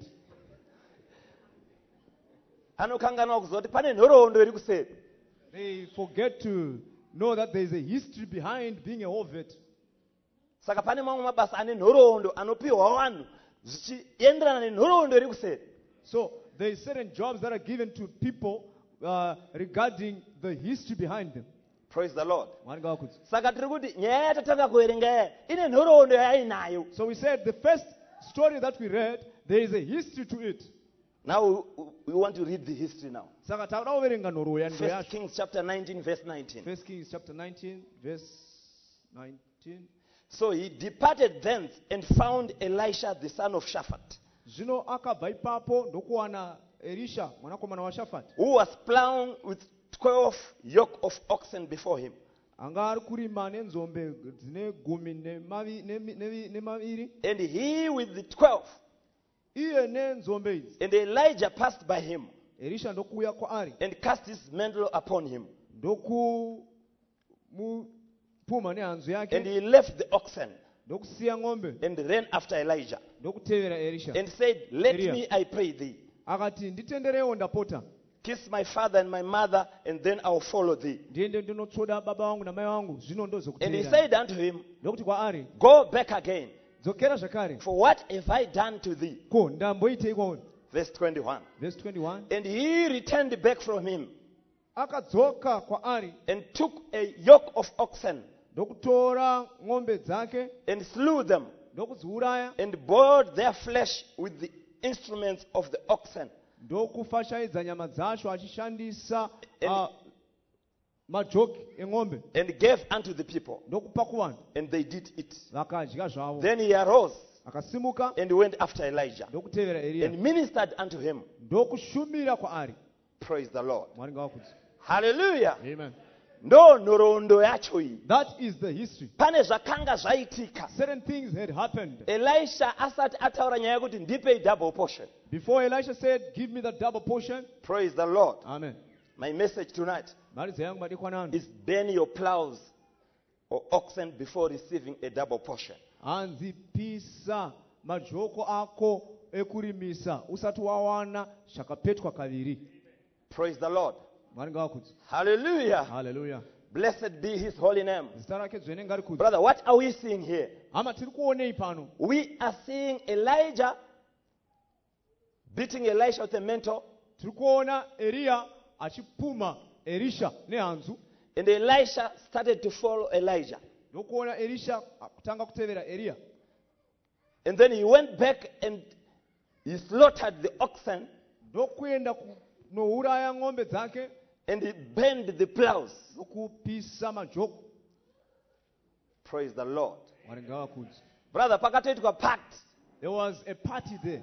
Anokanganwa kuziva kuti pane nhoroondo iri kuseri. They forget to know that there is a history behind being a war vet. Saka pane mamwe mabasa ane nhoroondo anopiwa vanhu zvichienderana nenhoroondo iri kuseri. So there are certain jobs that are given to people uh, regarding the history behind them. Praise the Lord. Mwari ngavakudzwe. Saka tiri kuti nyaya yatatanga kuverenga yaya ine nhoroondo yainayo. So we said the first story that we read, there is a history to it. Now we, we want to read the history now. Saka takuda kuverenga nhoroondo yanhoo First yacho. Kings chapter nineteen, verse nineteen. First Kings chapter nineteen, verse nineteen. So he departed thence and found Elisha the son of Shaphat, Zvino akabva ipapo ndokuwana Elisha mwanakomana waShafati. who was plowing with twelve yoke of oxen before him. Anga ari kurima nenzombe dzine gumi nemavi- nemi- nevi- nemaviri. And he with the twelve. Iye nenzombe idzi. And Elijah passed by him Elisha ndokuuya kwaari. and cast his mantle upon him. Ndokumupuma nehanzu And yake. he left the oxen Ndokusiya ng'ombe. and ran after Elijah Ndokutevera Elisha. and said, Let Elia. me, I pray thee, Akati nditenderewo ndapota. kiss my father and my mother, and then I'll follow thee. Ndiende ndinotsvoda baba vangu namai vangu zvino And he ndozokutevera. said unto him, Ndokuti kwaari, Go back again, dzokera zvakare. for what have I done to thee? Ko ndamboitei kwauri? Verse twenty-one. Verse twenty-one. And he returned back from him Akadzoka kwaari and took a yoke of oxen ndokutora ng'ombe dzake and slew them ndokudziuraya and boiled their flesh with the instruments of the oxen. ndokufashaidza nyama dzacho achishandisa And- uh, majoki eng'ombe and gave unto the people, ndokupa ku vanhu and they did eat. vakadya zvavo. Then he arose Akasimuka and went after Elijah ndokutevera Eliya and ministered unto him. ndokushumira kwaari. Praise the Lord. Mwari ngavakudze. Hallelujah. Amen. Ndo nhoroondo yacho iyi. That is the history. Pane zvakanga zvaitika. Certain things had happened. Elisha asati ataura nyaya yekuti ndipei double portion. Before Elisha said, give me the double portion. Praise the Lord. Amen. My message tonight Maliza yangu madekwanano. is burn your plows or oxen before receiving a double portion. Anzi pisa majoko ako ekurimisa usati wawana shakapetwa kaviri. Praise the Lord. Mwari ngavakudze. Hallelujah. Hallelujah. Blessed be his holy name. Zita rake dzvene ngarikudze. Brother, what are we seeing here? Hama tiri kuonei pano. We are seeing Elijah beating Elisha with a mantle, Tiri kuona Eliya achipuma Elisha nehanzu. and Elisha started to follow Elijah. Ndokuona Elisha kutanga kutevera Eliya. And then he went back and he slaughtered the oxen Ndokuenda kunouraya ng'ombe dzake and he burned the plows. nokupisa majoko. Praise the Lord. Mwari ngavakudze. Brother, pakatoitwa pact. There was a party there.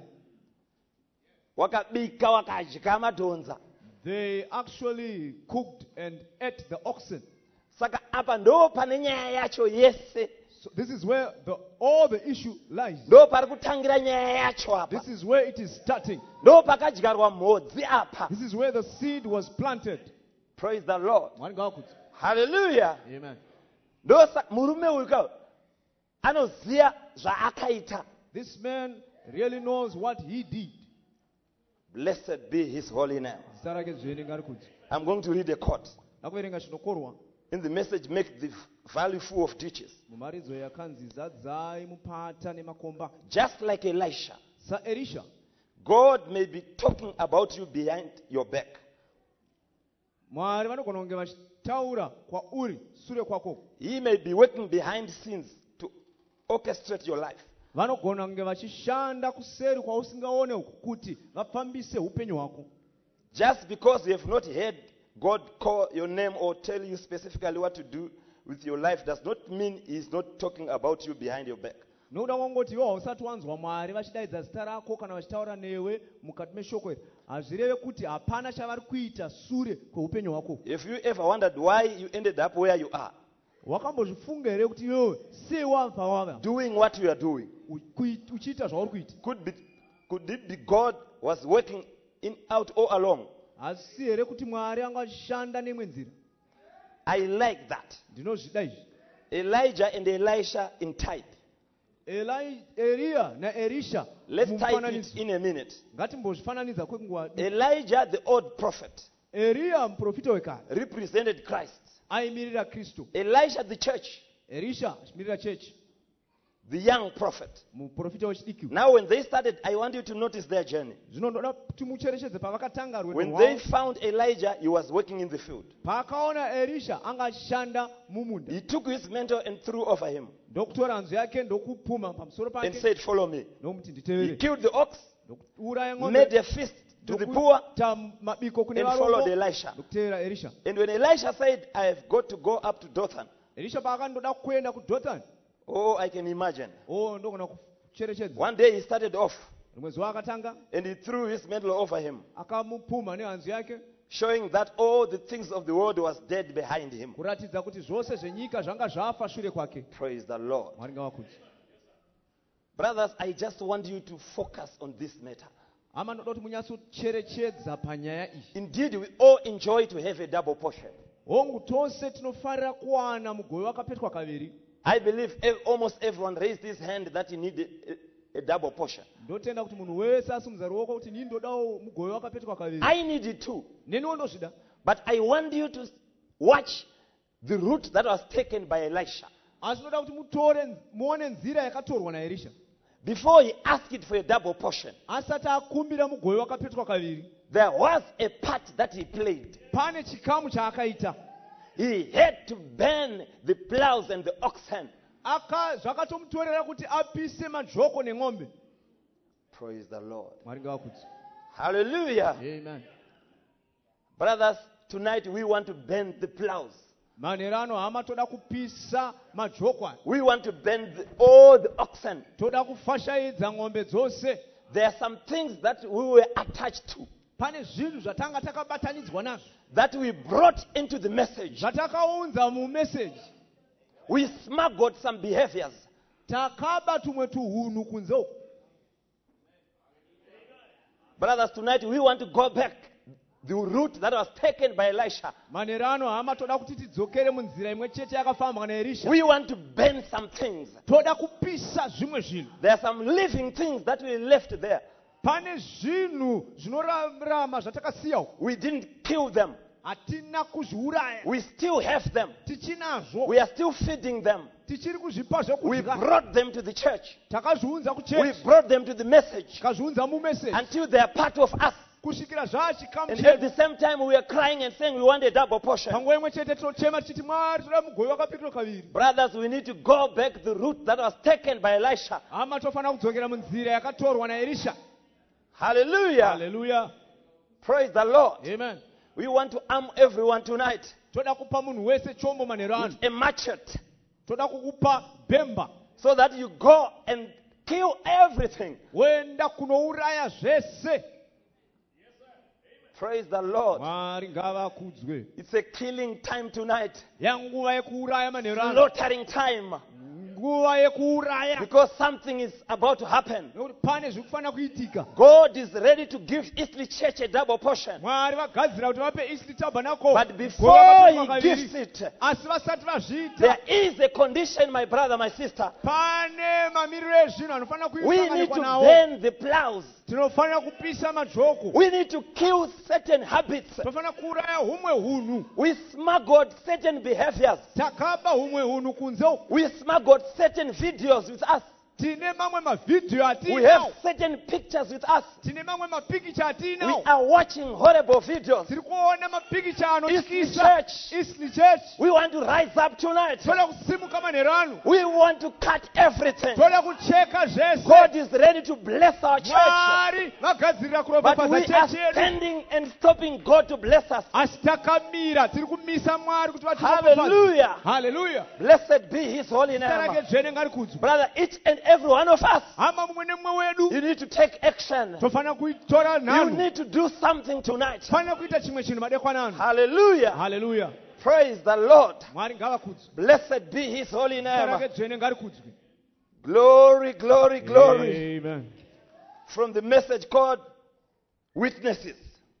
Wakabika wakadya madhonza. They actually cooked and ate the oxen. Saka apa ndo pane nyaya yacho yese. So this is where the, all the issue lies. Ndo pari kutangira nyaya yacho apa. This is where it is starting. Ndo pakadyarwa mhodzi apa. This is where the seed was planted. Praise the Lord. Mwari ngavakudze. Hallelujah. Amen. Ndo sa- murume uyu ka anoziya zvaakaita. This man really knows what he did. Blessed be his holy name. Zita rake dzvene ngarikudze. I'm going to read a quote. Ndakuverenga chinokorwa In the message, make the valley full of ditches. mumaridzo yakanzi zadzai mupata nemakomba. Just like Elisha, SaElisha, God may be talking about you behind your back. Mwari vanogona kunge vachitaura kwauri sure kwako. He may be working behind scenes to orchestrate your life. Vanogona kunge vachishanda kuseri kwausingaone uku kuti vafambise upenyu hwako. Just because you have not heard God call your name or tell you specifically what to do with your life does not mean He's not talking about you behind your back. Nokuda kwangoti iwo hausati wanzwa Mwari vachidaidza zita rako kana vachitaura newe mukati meshoko iri, hazvireve kuti hapana chavari kuita sure kweupenyu hwako. If you ever wondered why you ended up where you are, Wakambozvifunga here kuti iwewe sei wabva wava doing what you are doing, u- kui- uchiita zvauri kuita? could be, could it be God was working in out all along? Asi here kuti Mwari anga achishanda nemwe nzira? I like that. Ndinozvida izvi. Elijah and Elisha in type. Eli- Eliya naElisha Let's type it mumufananidzo. in a minute. Ngatimbozvifananidza kwenguva. Elijah, the old prophet, Eliya muprofita wekare represented Christ. aimirira Kristu. Elisha, the church, Elisha achimirira chechi, the young prophet. muprofita wechidiki. Now, when they started, I want you to notice their journey. Zvino ndoda kuti mucherechedze pavakatanga rwendo When they rwavo. found Elijah, he was working in the field. Paakaona Elisha anga achishanda mumunda, He took his mantle and threw over him ndokutora hanzu yake ndokupuma pamusoro and pake said, "Follow me." ndomuti He nditevere. killed the ox, Ndokuuraya made ng'ombe, a feast to the poor, ndokuita mabiko kune and followed varombo, Elisha. ndokutevera Elisha. And when Elisha said, "I have got to go up to Dothan," Elisha paakandoda kuenda kuDhothani, oh, I can imagine. o ndogona kucherechedza. One day he started off Rimwe zuva akatanga and he threw his mantle over him, akamupuma nehanzu yake, showing that all the things of the world was dead behind him. kuratidza kuti zvose zvenyika zvanga zvafa shure kwake. Praise the Lord. Mwari ngavakudze. Brothers, I just want you to focus on this matter. Hama ndoda kuti munyatsocherechedza panyaya iyi. Indeed, we all enjoy to have a double portion. Hongu tose tinofarira kuwana mugove wakapetwa kaviri. I believe ev- almost everyone raised his hand that he needed a, a double portion. Ndotenda kuti munhu wese asimudza ruoko kuti nii ndodawo mugove wakapetwa kaviri. I need it too. Neniwo ndozvida. But I want you to watch the route that was taken by Elisha. Asi ndoda kuti mutore muone nzira yakatorwa naElisha. Before he asked for a double portion, Asati akumbira mugove wakapetwa kaviri, there was a part that he played. pane chikamu chaakaita. He had to burn the plows and the oxen. Aka zvakatomutorera kuti apise majoko neng'ombe. Praise the Lord. Mwari ngavakudze. Hallelujah. Amen. Brothers, tonight we want to bend the plows. Manherano hama toda kupisa majokwa. We want to bend the, all the oxen. Toda kufashaidza ng'ombe dzose. There are some things that we were attached to, Pane zvinhu zvatanga takabatanidzwa nazvo. that we brought into the message. Zvatakaunza mu message. We smuggled some behaviors. Takaba tumwe tuhunu kunze uko. Brothers, tonight we want to go back the route that was taken by Elisha. Manherano hama toda kuti tidzokere munzira imwe chete yakafambwa naElisha. We want to bend some things. Toda kupisa zvimwe zvinhu. There are some living things that we left there. Pane zvinhu zvinorarama zvatakasiya uko. We didn't kill them. Hatina kuzviuraya. We still have them. Tichinazvo. We are still feeding them. Tichiri kuzvipa We zvokudya. brought them to the church. Takazviunza We kuchechi. brought them to the message Takazviunza mu message. until they are part of us. Kusvikira zvachikamu And at chedu. the same time, we are crying and saying we want a double portion. Panguva imwe chete tochema tichiti Mwari toda mugove wakapitwa kaviri. Brothers, we need to go back the route that was taken by Elisha. Hama tofanira kudzokera munzira yakatorwa naElisha. Hallelujah. Hallelujah. Praise the Lord. Amen. We want to arm everyone tonight Toda kupa munhu wese chombo manherano. with a machete Toda kukupa bhemba. so that you go and kill everything. Woenda kunouraya zvese. Praise the Lord. Mwari ngavakudzwe. It's a killing time tonight. Yanguva yekuuraya manherano. Slaughtering time. Nguva yekuuraya. Because something is about to happen. Nekuti pane zviri kufanira kuitika. God is ready to give Eastleigh Church a double portion. Mwari vagadzira kuti vape Eastleigh Tabernacle. But before He gives it, Asi vasati vazviita. there is a condition, my brother, my sister. Pane mamiriro ezvinhu anofanira We need kuisanganikwa to nawo. bend the plows. Tinofanira kupisa majoko. We need to kill certain habits. Tinofanira kuuraya humwe hunhu. We smuggled certain behaviors. Takaba humwe hunhu kunze uko. We smuggled certain videos with us. Tine mamwe mavhidhiyo We have atinawo. certain pictures with us. Tine mamwe mapikicha We atinawo. are watching horrible videos. Tiri kuona mapikicha Eastleigh anotyisa. Church. Eastleigh Church. We want to rise up tonight. Toda kusimuka manherano. We want to cut everything. Toda kucheka zvese. God is ready to bless our church. Mwari vagadzirira But kuropafadza we are chechi yedu. standing and stopping God to bless us. Asi takamira tiri kumisa Mwari kuti vatiropafadze. Hallelujah. Hallelujah. Blessed be His holy Zita name. rake dzvene ngarikudzwe. Brother, each and every one of us, Hama mumwe nemumwe wedu. you need to take action. Tofanira kuitora You nhano. need to do something tonight. Fanira kuita chimwe chinhu madekwana ano. Hallelujah. Hallelujah. Praise the Lord. Mwari ngavakudzwe. Blessed be His holy Zita rake name. dzvene ngarikudzwe. Glory, glory, glory. Amen. From the message called Witnesses.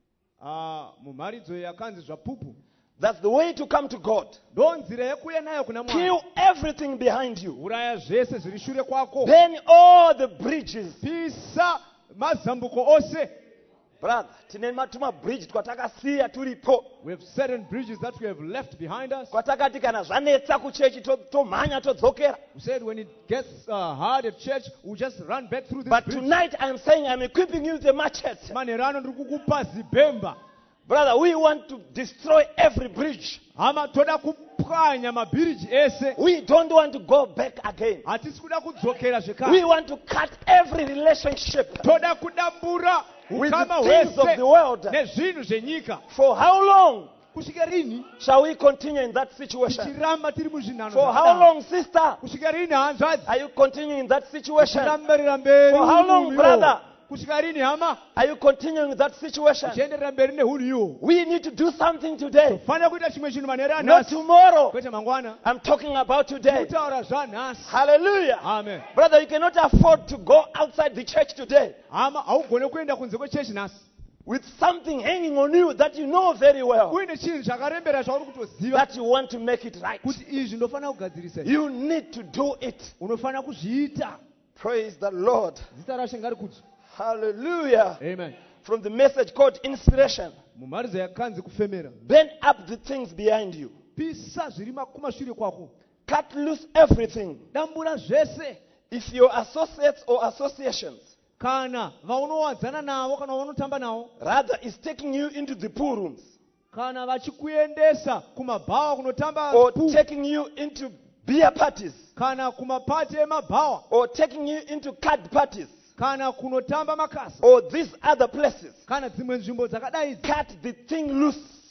Ah, mumharidzo yakanzi zvapupu. That's the way to come to God. Ndo nzira yekuuya nayo kuna Mwari. Kill everything behind you. Uraya zvese zviri shure kwako. Burn all the bridges. Pisa mazambuko ose. Brother, tine matuma bridge twatakasiya turipo. We have certain bridges that we have left behind us. Kwatakati kana zvanetsa kuchechi to- tomhanya todzokera. We said when it gets uh, hard at church, we just run back through this But bridge. tonight I'm saying I'm equipping you with a machete. Manherano ndiri kukupa zibhemba. Brother, we want to destroy every bridge. Hama toda kupwanya mabhiriji ese. We don't want to go back again. Hatisi kuda kudzokera We zvekare. want to cut every relationship Toda kudambura with ukama the things of the hwese world. nezvinhu zvenyika. For how long Kusvika rini shall we continue in that situation? tichiramba tiri muzvinhano For how zvakadaro. long, sister, Kusvika rini hanzvadzi are you continuing in that situation? tichiramberera mberi For how long, neunhu brother? ihwohwo. Kusvika rini hama Are you continuing in that situation? tichienderera mberi neunhu ihwohwo. We need to do something today, Tofanira kuita chimwe chinhu manherano not nhasi. tomorrow. Kwete mangwana. I'm talking about today. Kutaura zvanhasi. Hallelujah. Amen. Brother, you cannot afford to go outside the church today Hama haugone kuenda kunze kwechechi nhasi. with something hanging on you that you know very well Uine chinhu chakarembera zvauri kutoziva that you want to make it right. kuti izvi ndofanira kugadzirisa izvi. You need to do it. Unofanira kuzviita. Praise the Lord. Zita rashe ngarikudzwe. Hallelujah. Amen. From the message called Inspiration, Mumharidzo yakanzi kufemera. burn up the things behind you. Pisa zviri kumashure kwako. Cut loose everything. Dambura zvese. If your associates or associations Kana vaunowanzana navo kana vaunotamba navo. rather is taking you into the pool rooms Kana vachikuendesa kumabhawa kunotamba or pool. taking you into beer parties Kana kumapati emabhawa. or taking you into card parties Kana kunotamba makasa. or these other places, Kana dzimwe nzvimbo dzakadai. cut the thing loose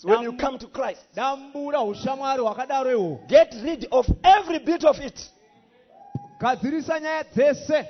when you come to Christ. dambura ushamwari hwakadarowo. Get rid of every bit of it. Gadzirisa nyaya dzese.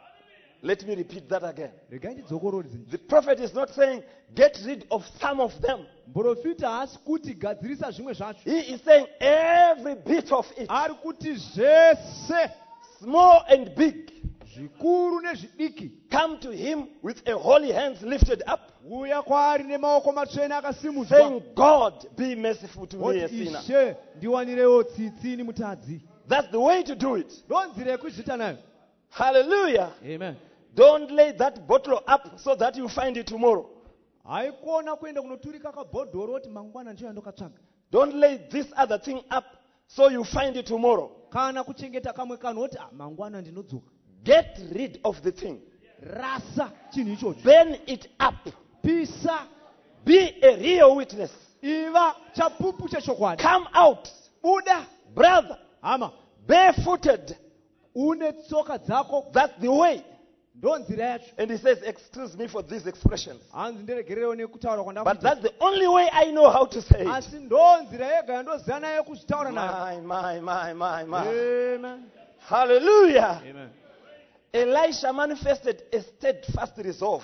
Let me repeat that again. Regai ndidzokorodze. The prophet is not saying, get rid of some of them. Muprofita haasi kuti gadzirisa zvimwe zvacho. He is saying every bit of it. Ari kuti zvese, Small and big. zvikuru nezvidiki, Come to him with a holy hands lifted up. uya kwaari nemaoko matsvene akasimudzwa. Saying, God, be merciful to me, Oti a sinner. Ishe ndiwanirewo tsitsi ini mutadzi. That's the way to do it. Ndonzira yekuzviita nayo. Hallelujah. Amen. Don't lay that bottle up so that you find it tomorrow. Haikuona kuenda kunoturika kabhodhoro kuti mangwana ndiyo yandokatsvaga. Don't lay this other thing up so you find it tomorrow. Kana kuchengeta kamwe kanhu kuti "Ah, mangwana ndinodzoka." Get rid of the thing. Rasa chinhu ichocho. Burn it up. Pisa. Be a real witness. Iva chapupu chechokwadi. Come out. Buda. Brother, Hama. barefooted. Une tsoka dzako. That's the way. Ndonzira yacho. And he says, excuse me for these expressions. Hanzi ndiregerewo nekutaura But kwandakuita. that's the only way I know how to say it. Asi ndonzira yega yandoziva nayo kuzvitaura nayo. My, my, my, my, my. Amen. Hallelujah. Amen. Elisha manifested a steadfast resolve.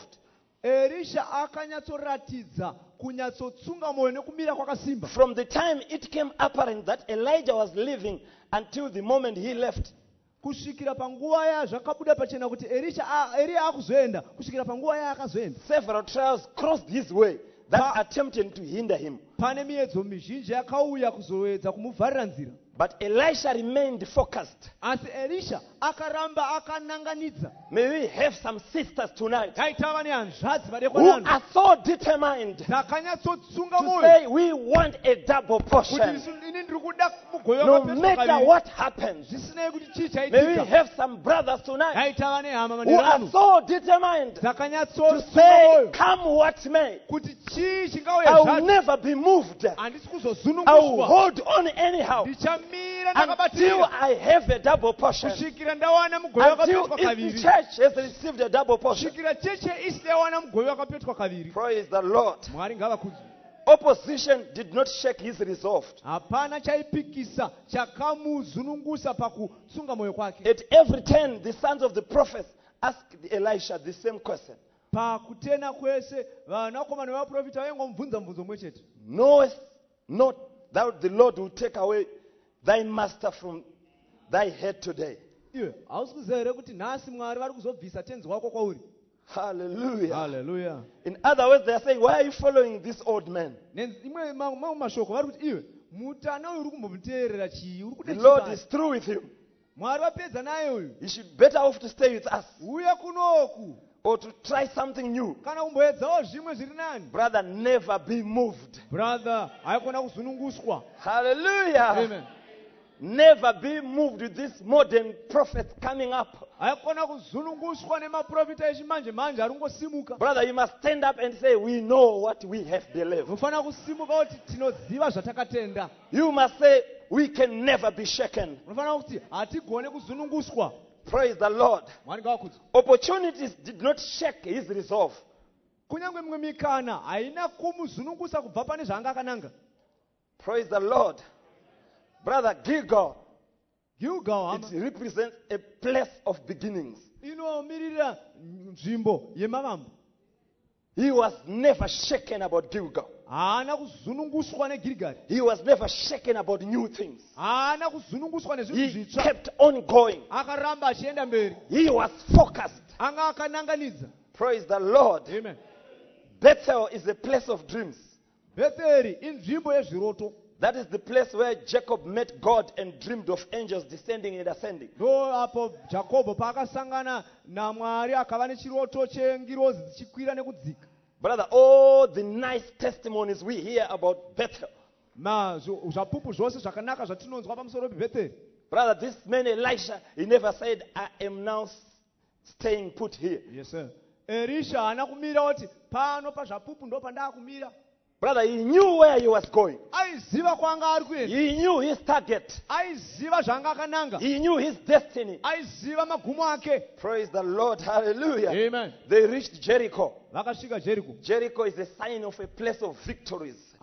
Elisha akanyatsoratidza kunyatsotsunga moyo nekumira kwakasimba. From the time it came apparent that Elijah was leaving until the moment he left. Kusvikira panguva yazvakabuda pachena kuti Elisha a- Elia akuzoenda, kusvikira panguva yaakazoenda. Several trials crossed his way that Pa- attempted to hinder him. Pane miedzo mizhinji yakauya kuzoedza kumuvharira nzira. But Elisha remained focused. Asi Elisha akaramba akananganidza. May we have some sisters tonight Taitava nehanzvadzi who madekwanano are so determined dzakanyatsosunga to moyo say we want a double kuti portion. isu- ini ndiri kuda mugoyo No wakapetwa matter kaviri. what happens. Zvisinei kuti chii May we chaitika. have some brothers tonight Taitava nehama who are maderano so determined to dzakanyatsosunga say, moyo come what may. kuti chii chingauya I will zvacho never be moved. handisi I will kuzozununguswa. hold on anyhow Ndichamira until ndakabatirira I have a double portion. kusvikira ndawana mugoyo Until wakapetwa if the kaviri. church has received a double portion. Kusvikira cheche isati yawana mugoyo wakapetwa kaviri. Praise the Lord. Mwari ngavakudzwe. Opposition did not shake his resolve. Hapana chaipikisa chakamuzunungusa pakutsunga moyo kwake. At every turn, the sons of the prophets asked Elisha the same question. Pakutena kwese vanakomana vevaprofita vaingomubvunza mubvunzo mumwe chete. Knowest not thou the Lord will take away thy master from thy head today. Iwe hausi kuziva here kuti nhasi Mwari vari kuzobvisa tenzi wako kwauri. Hallelujah. Hallelujah. In other words, they are saying, why are you following this old man? Imwe mamwe mashoko vari kuti iwe mutana uyu uri kumbomuteerera chii, uri kuda The Lord chii is basi? through with him. Mwari vapedza naye uyu. He should better off to stay with us Uya kunoku or to try something new. kana kumboedzawo zvimwe zviri nani. Brother, never be moved. Brother, haikona kuzununguswa. Hallelujah. Amen. Never be moved with this modern prophet coming up. Haikona kuzununguswa nemaprofita echimanje manje ari kungosimuka. Brother, you must stand up and say, we know what we have believed. Mufanira kusimuka kuti tinoziva zvatakatenda. You must say, we can never be shaken. Munofanira kuti hatigone kuzununguswa. Praise the Lord. Mwari ngavakudzwe. Opportunities did not shake his resolve. Kunyange mimwe mikana haina kumuzunungusa kubva pane zvaanga akananga. Praise the Lord. Brother Gilgal, Gilgal it hama represents a place of beginnings. inomirira nzvimbo yemavambo. He was never shaken about Gilgal. Haana kuzununguswa neGirigari. He was never shaken about new things. Haana kuzununguswa nezvinhu He zvitsva. kept on going. Akaramba achienda mberi. He was focused. Anga akananganidza. Praise the Lord. Amen. Bethel is a place of dreams. Betheri inzvimbo yezviroto. That is the place where Jacob met God and dreamed of angels descending and ascending. Ndo apo Jakobho paakasangana naMwari akava nechiroto chengirozi dzichikwira nekudzika. Brother, all the nice testimonies we hear about Bethel. Ma zvo- zvapupu zvose zvakanaka zvatinonzwa pamusoro peBhetheri. Brother, this man Elisha, he never said, I am now staying put here. Yes sir. Elisha haana kumira kuti pano pazvapupu ndo pandaakumira. Brother, he knew where he was going. Aiziva kwanga ari kuenda. He knew his target. Aiziva zvanga akananga. He knew his destiny. Aiziva magumo ake. Praise the Lord. Hallelujah. Amen. They reached Jericho. Vakasvika Jericho. Jericho is a sign of a place of victories.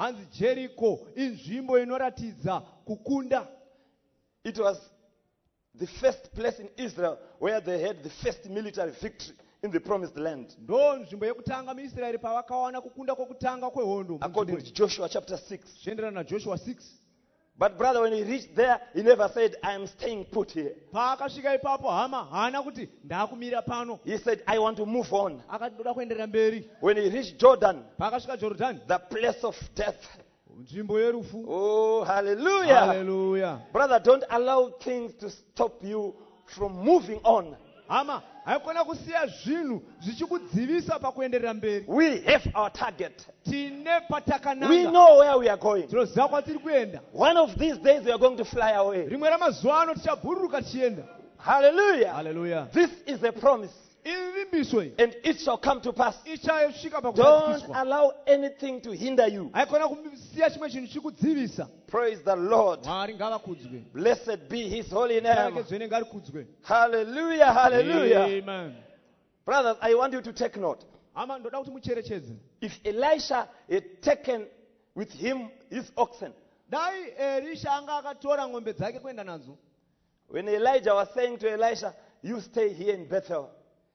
hanzi Jericho inzvimbo inoratidza kukunda. It was the first place in Israel where they had the first military victory in the promised land. Ndo nzvimbo yekutanga muIsraeri pavakawana kukunda kwokutanga kwehondo. According to Joshua chapter six. Zvichienderana naJoshua six. But brother, when he reached there, he never said, I am staying put here. Paakasvika ipapo hama haana kuti ndakumira pano. He said, I want to move on. Akati ndoda kuenderera mberi. When he reached Jordan, Paakasvika Jorodhani, the place of death. nzvimbo yerufu. Oh, hallelujah. Hallelujah. Brother, don't allow things to stop you from moving on. Hama, haikona kusiya zvinhu zvichikudzivisa pakuenderera mberi. We have our target. Tine We patakananga. know where we are going. Tinoziva kwatiri kuenda. One of these days we are going to fly away. Rimwe ramazuva ano tichabhururuka tichienda. Hallelujah. Hallelujah. This is a promise. Ivimbiso iyi. And it shall come to pass. Ichasvika Don't pakusatikiswa. allow anything to hinder you. Haikona kusiya chimwe chinhu chikudzivisa. Praise the Lord. Mwari ngavakudzwe. Blessed be his holy name. Ngarakedzwe ngarikudzwe. Hallelujah. Hallelujah. Amen. Brothers, I want you to take note. Hama ndoda kuti mucherechedze. If Elisha had taken with him his oxen, Dai Elisha anga akatora ng'ombe dzake kuenda nadzo. when Elijah was saying to Elisha, you stay here in Bethel,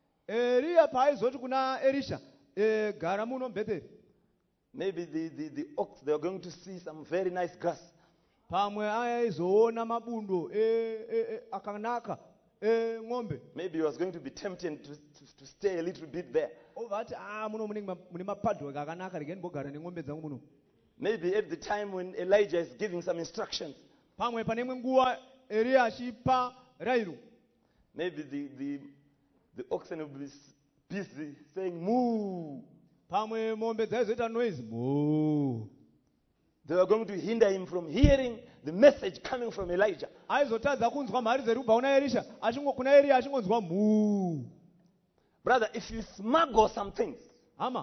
Elia paaizoti kuna Elisha, eh, gara muno Bethel. maybe the, the, the ox, they are going to see some very nice grass. Pamwe aizoona mabundo eh, eh, eh, akanaka eh, ng'ombe. Maybe he was going to be tempted to, to, to stay a little bit there. Ovati ah muno mune ma- mune mapadho akanaka rege ndimbogara neng'ombe dzangu muno. Maybe at the time when Elijah is giving some instructions, Pamwe pane imwe nguva Elia achipa rayiro. maybe the, the, the oxen will be s- busy saying, moo. Pamwe mombe dzaizoita noise. Moo. They were going to hinder him from hearing the message coming from Elijah. Aizotadza kunzwa mhari dzerubva kuna Elisha, achingo kuna Elia achingonzwa moo. Brother, if you smuggle some things, Hama,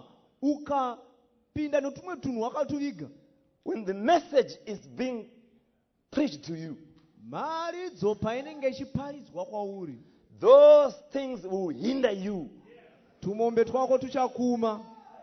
ukapinda netumwe tunhu wakatuviga. when the message is being preached to you, Mharidzo painenge ichiparidzwa kwauri, those things will hinder you. tumombe twako tuchakuma.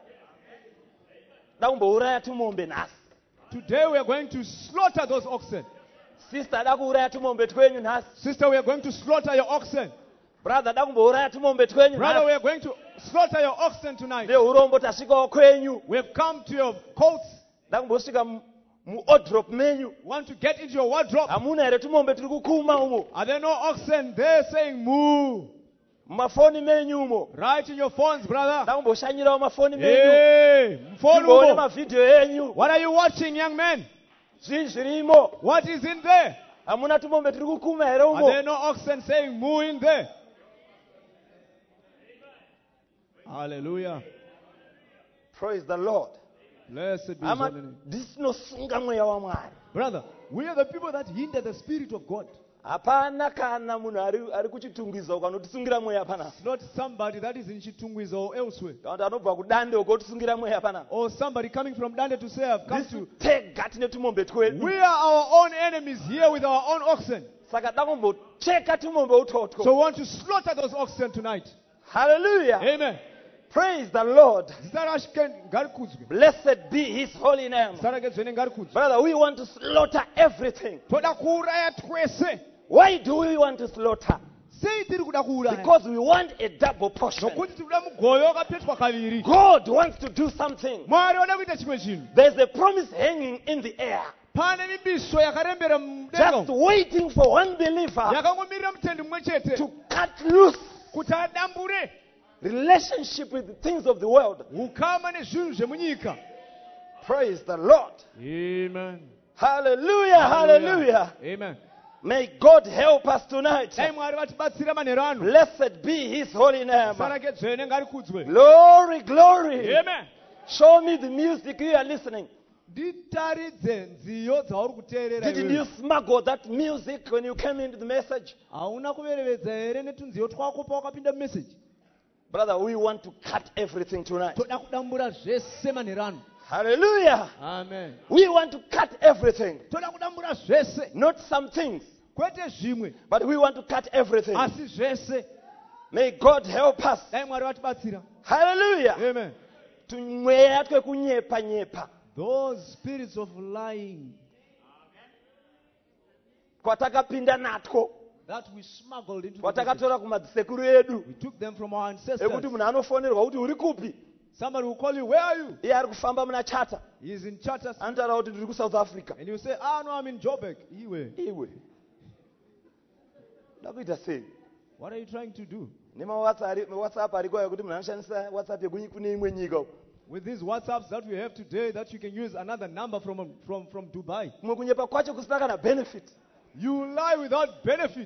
Dakumbouraya tumombe nhasi. Today we are going to slaughter those oxen. Sister, dakuuraya tumombe twenyu nhasi. Sister, we are going to slaughter your oxen. Brother, dakumbouraya tumombe twenyu Brother, we nhasi. are going to slaughter your oxen tonight. Neurombo tasvikawo kwenyu. We have come to your coats. Dakumbosvika mu- muwardrobe menyu. Want to get into your wardrobe. Hamuna here tumombe tiri kukuma umo. Are there no oxen there saying moo? Mumafoni menyu umo. Right in your phones, brother. Dakumboshanyirawo mafoni menyu. Hey, phone Timboone umo. mavhidhiyo enyu. What are you watching, young men? Zvii zvirimo. What is in there? Hamuna tumombe tiri kukuma here Are there umo. no oxen saying moo in there? Hallelujah. Praise the Lord. Blessed be his Hama holy name. ndisinosunga mweya waMwari. Brother, we are the people that hinder the Spirit of God. Hapana kana munhu ari ari kuchitungwiza ukanotisungira mweya pana. It's not somebody that is in Chitungwiza or elsewhere. Kana kuti anobva kudande ukotisungira mweya pana. Or somebody coming from Dande to say, I've come to. Tega tine tumombe twedu. We are our own enemies here with our own oxen. Saka dakumbocheka tumombe utotwo. So we want to slaughter those oxen tonight. Hallelujah. Amen. Praise the Lord. Zita rashike ngarikudzwe. Blessed be his holy name. Sarakedzwe ngarikudzwe. Brother, we want to slaughter everything. Toda kuuraya twese. Why do we want to slaughter? Sei tiri kuda kuuraya? Because we want a double portion. Nokuti tiri kuda mugoyo wakapetwa kaviri. God wants to do something. Mwari wada kuita chimwe chinhu. There's a promise hanging in the air, Pane mibiso yakarembera just mudenga. waiting for one believer Yakangomirira mutendi mumwe chete. to cut loose Kuti adambure. relationship with the things of the world. Ukama nezvinhu zvemunyika. Praise the Lord. Amen. Hallelujah, hallelujah. Amen. May God help us tonight. Dai Mwari vatibatsira manheru ano. Blessed be his holy name. Sarakedzwe ngarikudzwe. Glory, glory. Amen. Show me the music you are listening. Nditaridze nziyo dzauri kuteerera Didn't iwewe. you smuggle that music when you came into the message? Hauna kuverevedza here netunziyo twako pawakapinda mumeseji. Brother, we want to cut everything tonight. Toda kudambura zvese manheru ano. Hallelujah. Amen. We want to cut everything. Toda kudambura zvese. Not some things, Kwete zvimwe. but we want to cut everything. Asi zvese. May God help us. Dai Mwari vatibatsira. Hallelujah. Amen. Tumweya twekunyepa nyepa. Those spirits of lying kwatakapinda natwo that we smuggled into the kwatakatora message. kumadzisekuru edu We took them from our ekuti ancestors. munhu anofonerwa kuti uri kupi, Somebody will call you, where are you? iye ari kufamba muna chata He is in Charter. anotaura kuti ndiri kuSouth Africa. And you say, ah, no, I'm in Joburg. Iwe. Iwe da kuita sei? What are you trying to do? nemawhatsapp ariko yekuti munhu anoshandisa whatsapp yekune imwe nyika uko. With these WhatsApps that we have today, that you can use another number from, from, from Dubai. kumwe kunyepa kwacho kusina kana benefit. You lie without benefit.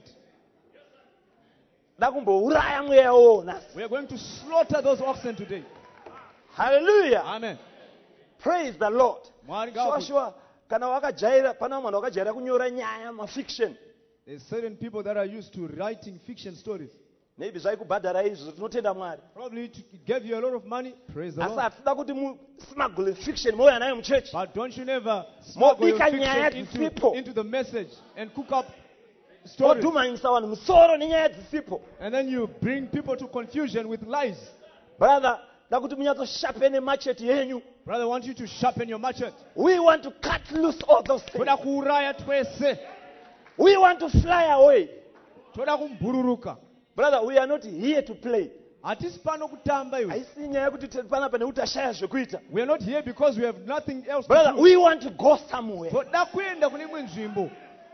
da kumbouraya mweya wona. We are going to slaughter those oxen today. Hallelujah. Amen. Praise the Lord. Mwari Sure, ngawaku- sure. Kana wakajaira pana mwana wakajaira kunyora nyaya mafiction. There's certain people that are used to writing fiction stories. Maybe zvaikubhadhara izvo tinotenda Mwari. Probably to give you a lot of money. Praise the Asi Lord. hatida kuti musmuggle fiction mouya nayo muchechi. But don't you never smuggle your Mobika nyaya fiction dzisipo. into, into the message and cook up stories. Modhumanisa vanhu musoro nenyaya dzisipo. And then you bring people to confusion with lies. Brother, da kuti munyatsosharpene macheti yenyu. Brother, I want you to sharpen your machete. We want to cut loose all those things. Toda kuuraya twese. We want to fly away. Toda kumbururuka. Brother, we are not here to play. Hatisi pano kutamba iwe. Haisi nyaya yekuti tiri panapa nekuti tashaya zvekuita. We are not here because we have nothing else to Brother, do. we want to go somewhere. Toda kuenda kune imwe nzvimbo.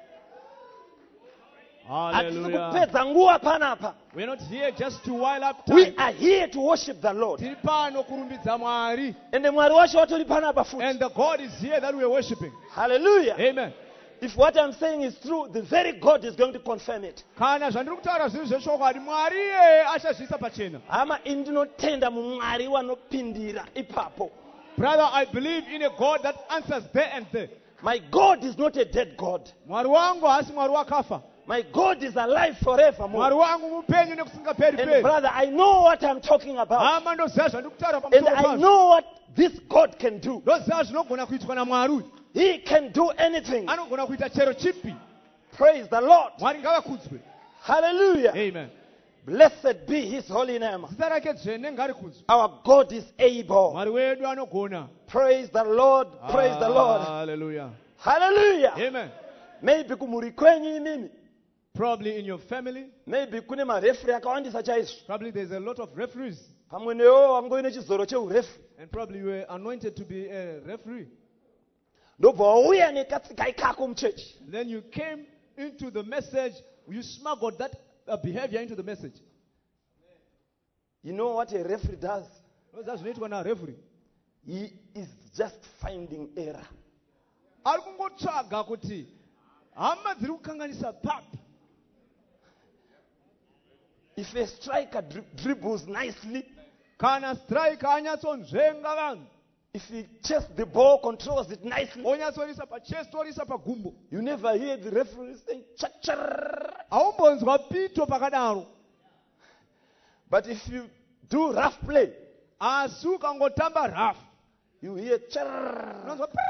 Hatisi Hallelujah. kupedza nguva panapa. We are not here just to while up We time. are here to worship the Lord. Tiri pano kurumbidza Mwari. Ende Mwari wacho watori panapa futi. And the God is here that we are worshiping. Hallelujah. Amen. If what I'm saying is true, the very God is going to confirm it. Kana zvandiri kutaura zvinhu zveshokwadi Mwari iye achazviisa pachena. Hama indinotenda muMwari wanopindira ipapo. Brother, I believe in a God that answers there and there. My God is not a dead God. Mwari wangu haasi Mwari wakafa. My God is alive forevermore. Mwari wangu mupenyu nekusingaperi And peri. brother, I know what I'm talking about. Hama ndoziva zvandiri kutaura And pamusoro I pazvo. know what this God can do. Ndoziva zvinogona kuitwa naMwari uyu. He can do anything. Anogona kuita chero chipi. Praise the Lord. Mwari ngavakudzwe. Hallelujah. Amen. Blessed be his holy name. Zita rake dzvene ngarikudzwe. Our God is able. Mwari wedu anogona. Praise the Lord. Praise the Lord. Hallelujah. Hallelujah. Amen. Maybe kumuri kwenyu imimi. Probably in your family, Maybe kune marefri akawandisa chaizvo. probably there's a lot of referees. Pamwe newo wangoine chizoro cheurefri. And probably you were anointed to be a referee. Ndobva wauya nekatsikai kako muchechi. Then you came into the message, you smuggled that uh, behavior into the message. You know what a referee does? Ndoziva zvinoitwa nareferee. He is just finding error. Ari kungotsvaga kuti hama dziri kukanganisa papi. If a striker dri- dribbles nicely, Kana striker anyatsonzvenga vanhu. if he chests the ball, controls it nicely, Onyatsorisa pachest orisa pagumbo. you never hear the referee saying, cha-cha. Haumbonzwa pito pakadaro. But if you do rough play, Asi ukangotamba rafu. you hear cha. Unonzwa prrrr.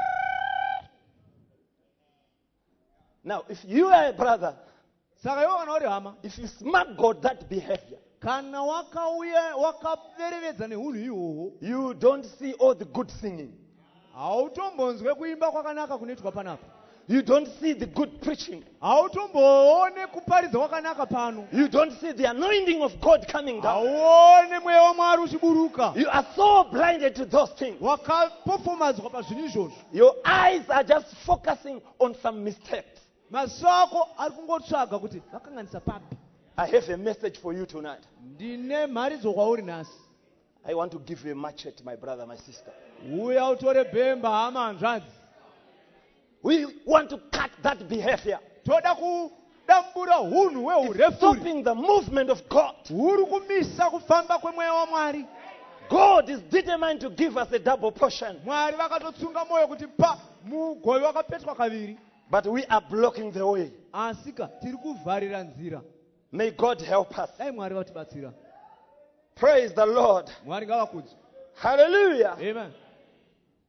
Now, if you are a brother, Saka iwe kana uri hama. if you smuggle that behavior, Kana wakauya wakaverevedza neunhu ihwohwo. you don't see all the good singing. Hautombonzwe kuimba kwakanaka kunoitwa panapa. You don't see the good preaching. Hautomboone kuparidza kwakanaka pano. You don't see the anointing of God coming down. Hauone mweya waMwari uchiburuka. You are so blinded to those things. Wakapofomadzwa pazvinhu izvozvo. Your eyes are just focusing on some mistakes. Maso ako ari kungotsvaga kuti vakanganisa papi. I have a message for you tonight. Ndine mharidzo kwauri nhasi. I want to give you a machete, my brother, my sister. Uya utore bhemba hama hanzvadzi. We want to cut that behavior. Toda kudambura hunhu hweurefuri. Stopping the movement of God. Huri kumisa kufamba kwemweya waMwari. God is determined to give us a double portion. Mwari vakatotsunga moyo kuti pa mugove wakapetwa kaviri. But we are blocking the way. Asika tiri kuvharira nzira. May God help us. Dai Mwari vatibatsira. Praise the Lord. Mwari ngavakudzwe. Hallelujah. Amen.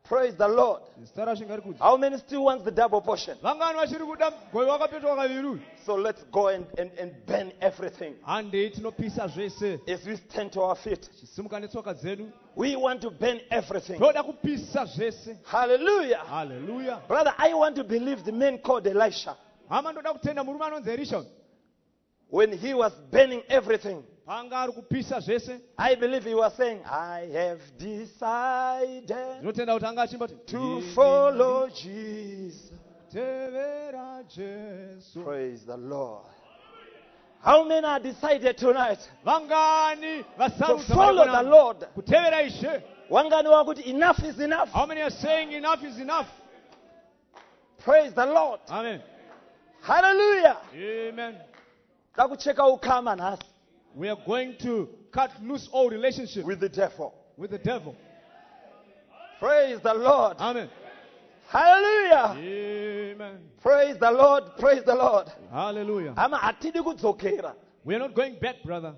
Praise the Lord. zita raShe ngarikudza. How many still wants the double portion? Vangani vachiri kuda mugove wakapetwa kaviri. So let's go and, and, and burn everything. Handei tinopisa zvese. As we stand to our feet, Chisimuka netsoka dzedu. we want to burn everything. Toda kupisa zvese. Hallelujah. Hallelujah. Brother, I want to believe the man called Elisha, Hama ndoda kutenda murume anonzi Elisha. when he was burning everything, Panga ari kupisa zvese. I believe he was saying, I have decided Ndinotenda kuti anga achimba kuti to follow Jesus. tevera Jesu. Praise the Lord. How many are decided tonight Vangani to vasarudza follow Mwari the Lord? kutevera Ishe. Wangani wakuti enough is enough. How many are saying enough is enough? Praise the Lord. Amen. Hallelujah. Amen. Takucheka ukama nasi We are going to cut loose all relationship with the devil. with the devil. Praise the Lord. Amen. Hallelujah. Amen. Praise the Lord. Praise the Lord. Hallelujah. Ama atidi kudzokera. We are not going back, brother.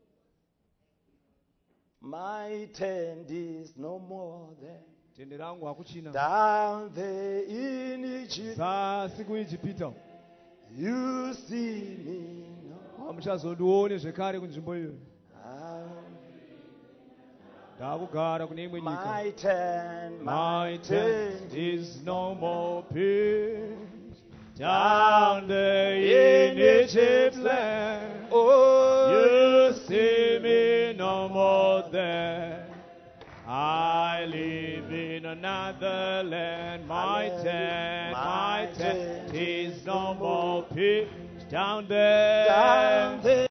My tent is no more there. Tende rangu hakuchina. Down there in Egypt, Sasi kuIjipita. you see me no Hamuchazondione zvekare kunzvimbo iyo. more. Ndakugara kune imwe nyika. My tent, My tent tent is no more peace. Down there in Egypt's land, oh, you see me no more there. I live in another land. My tent, my tent is no more peace. Down there. down there.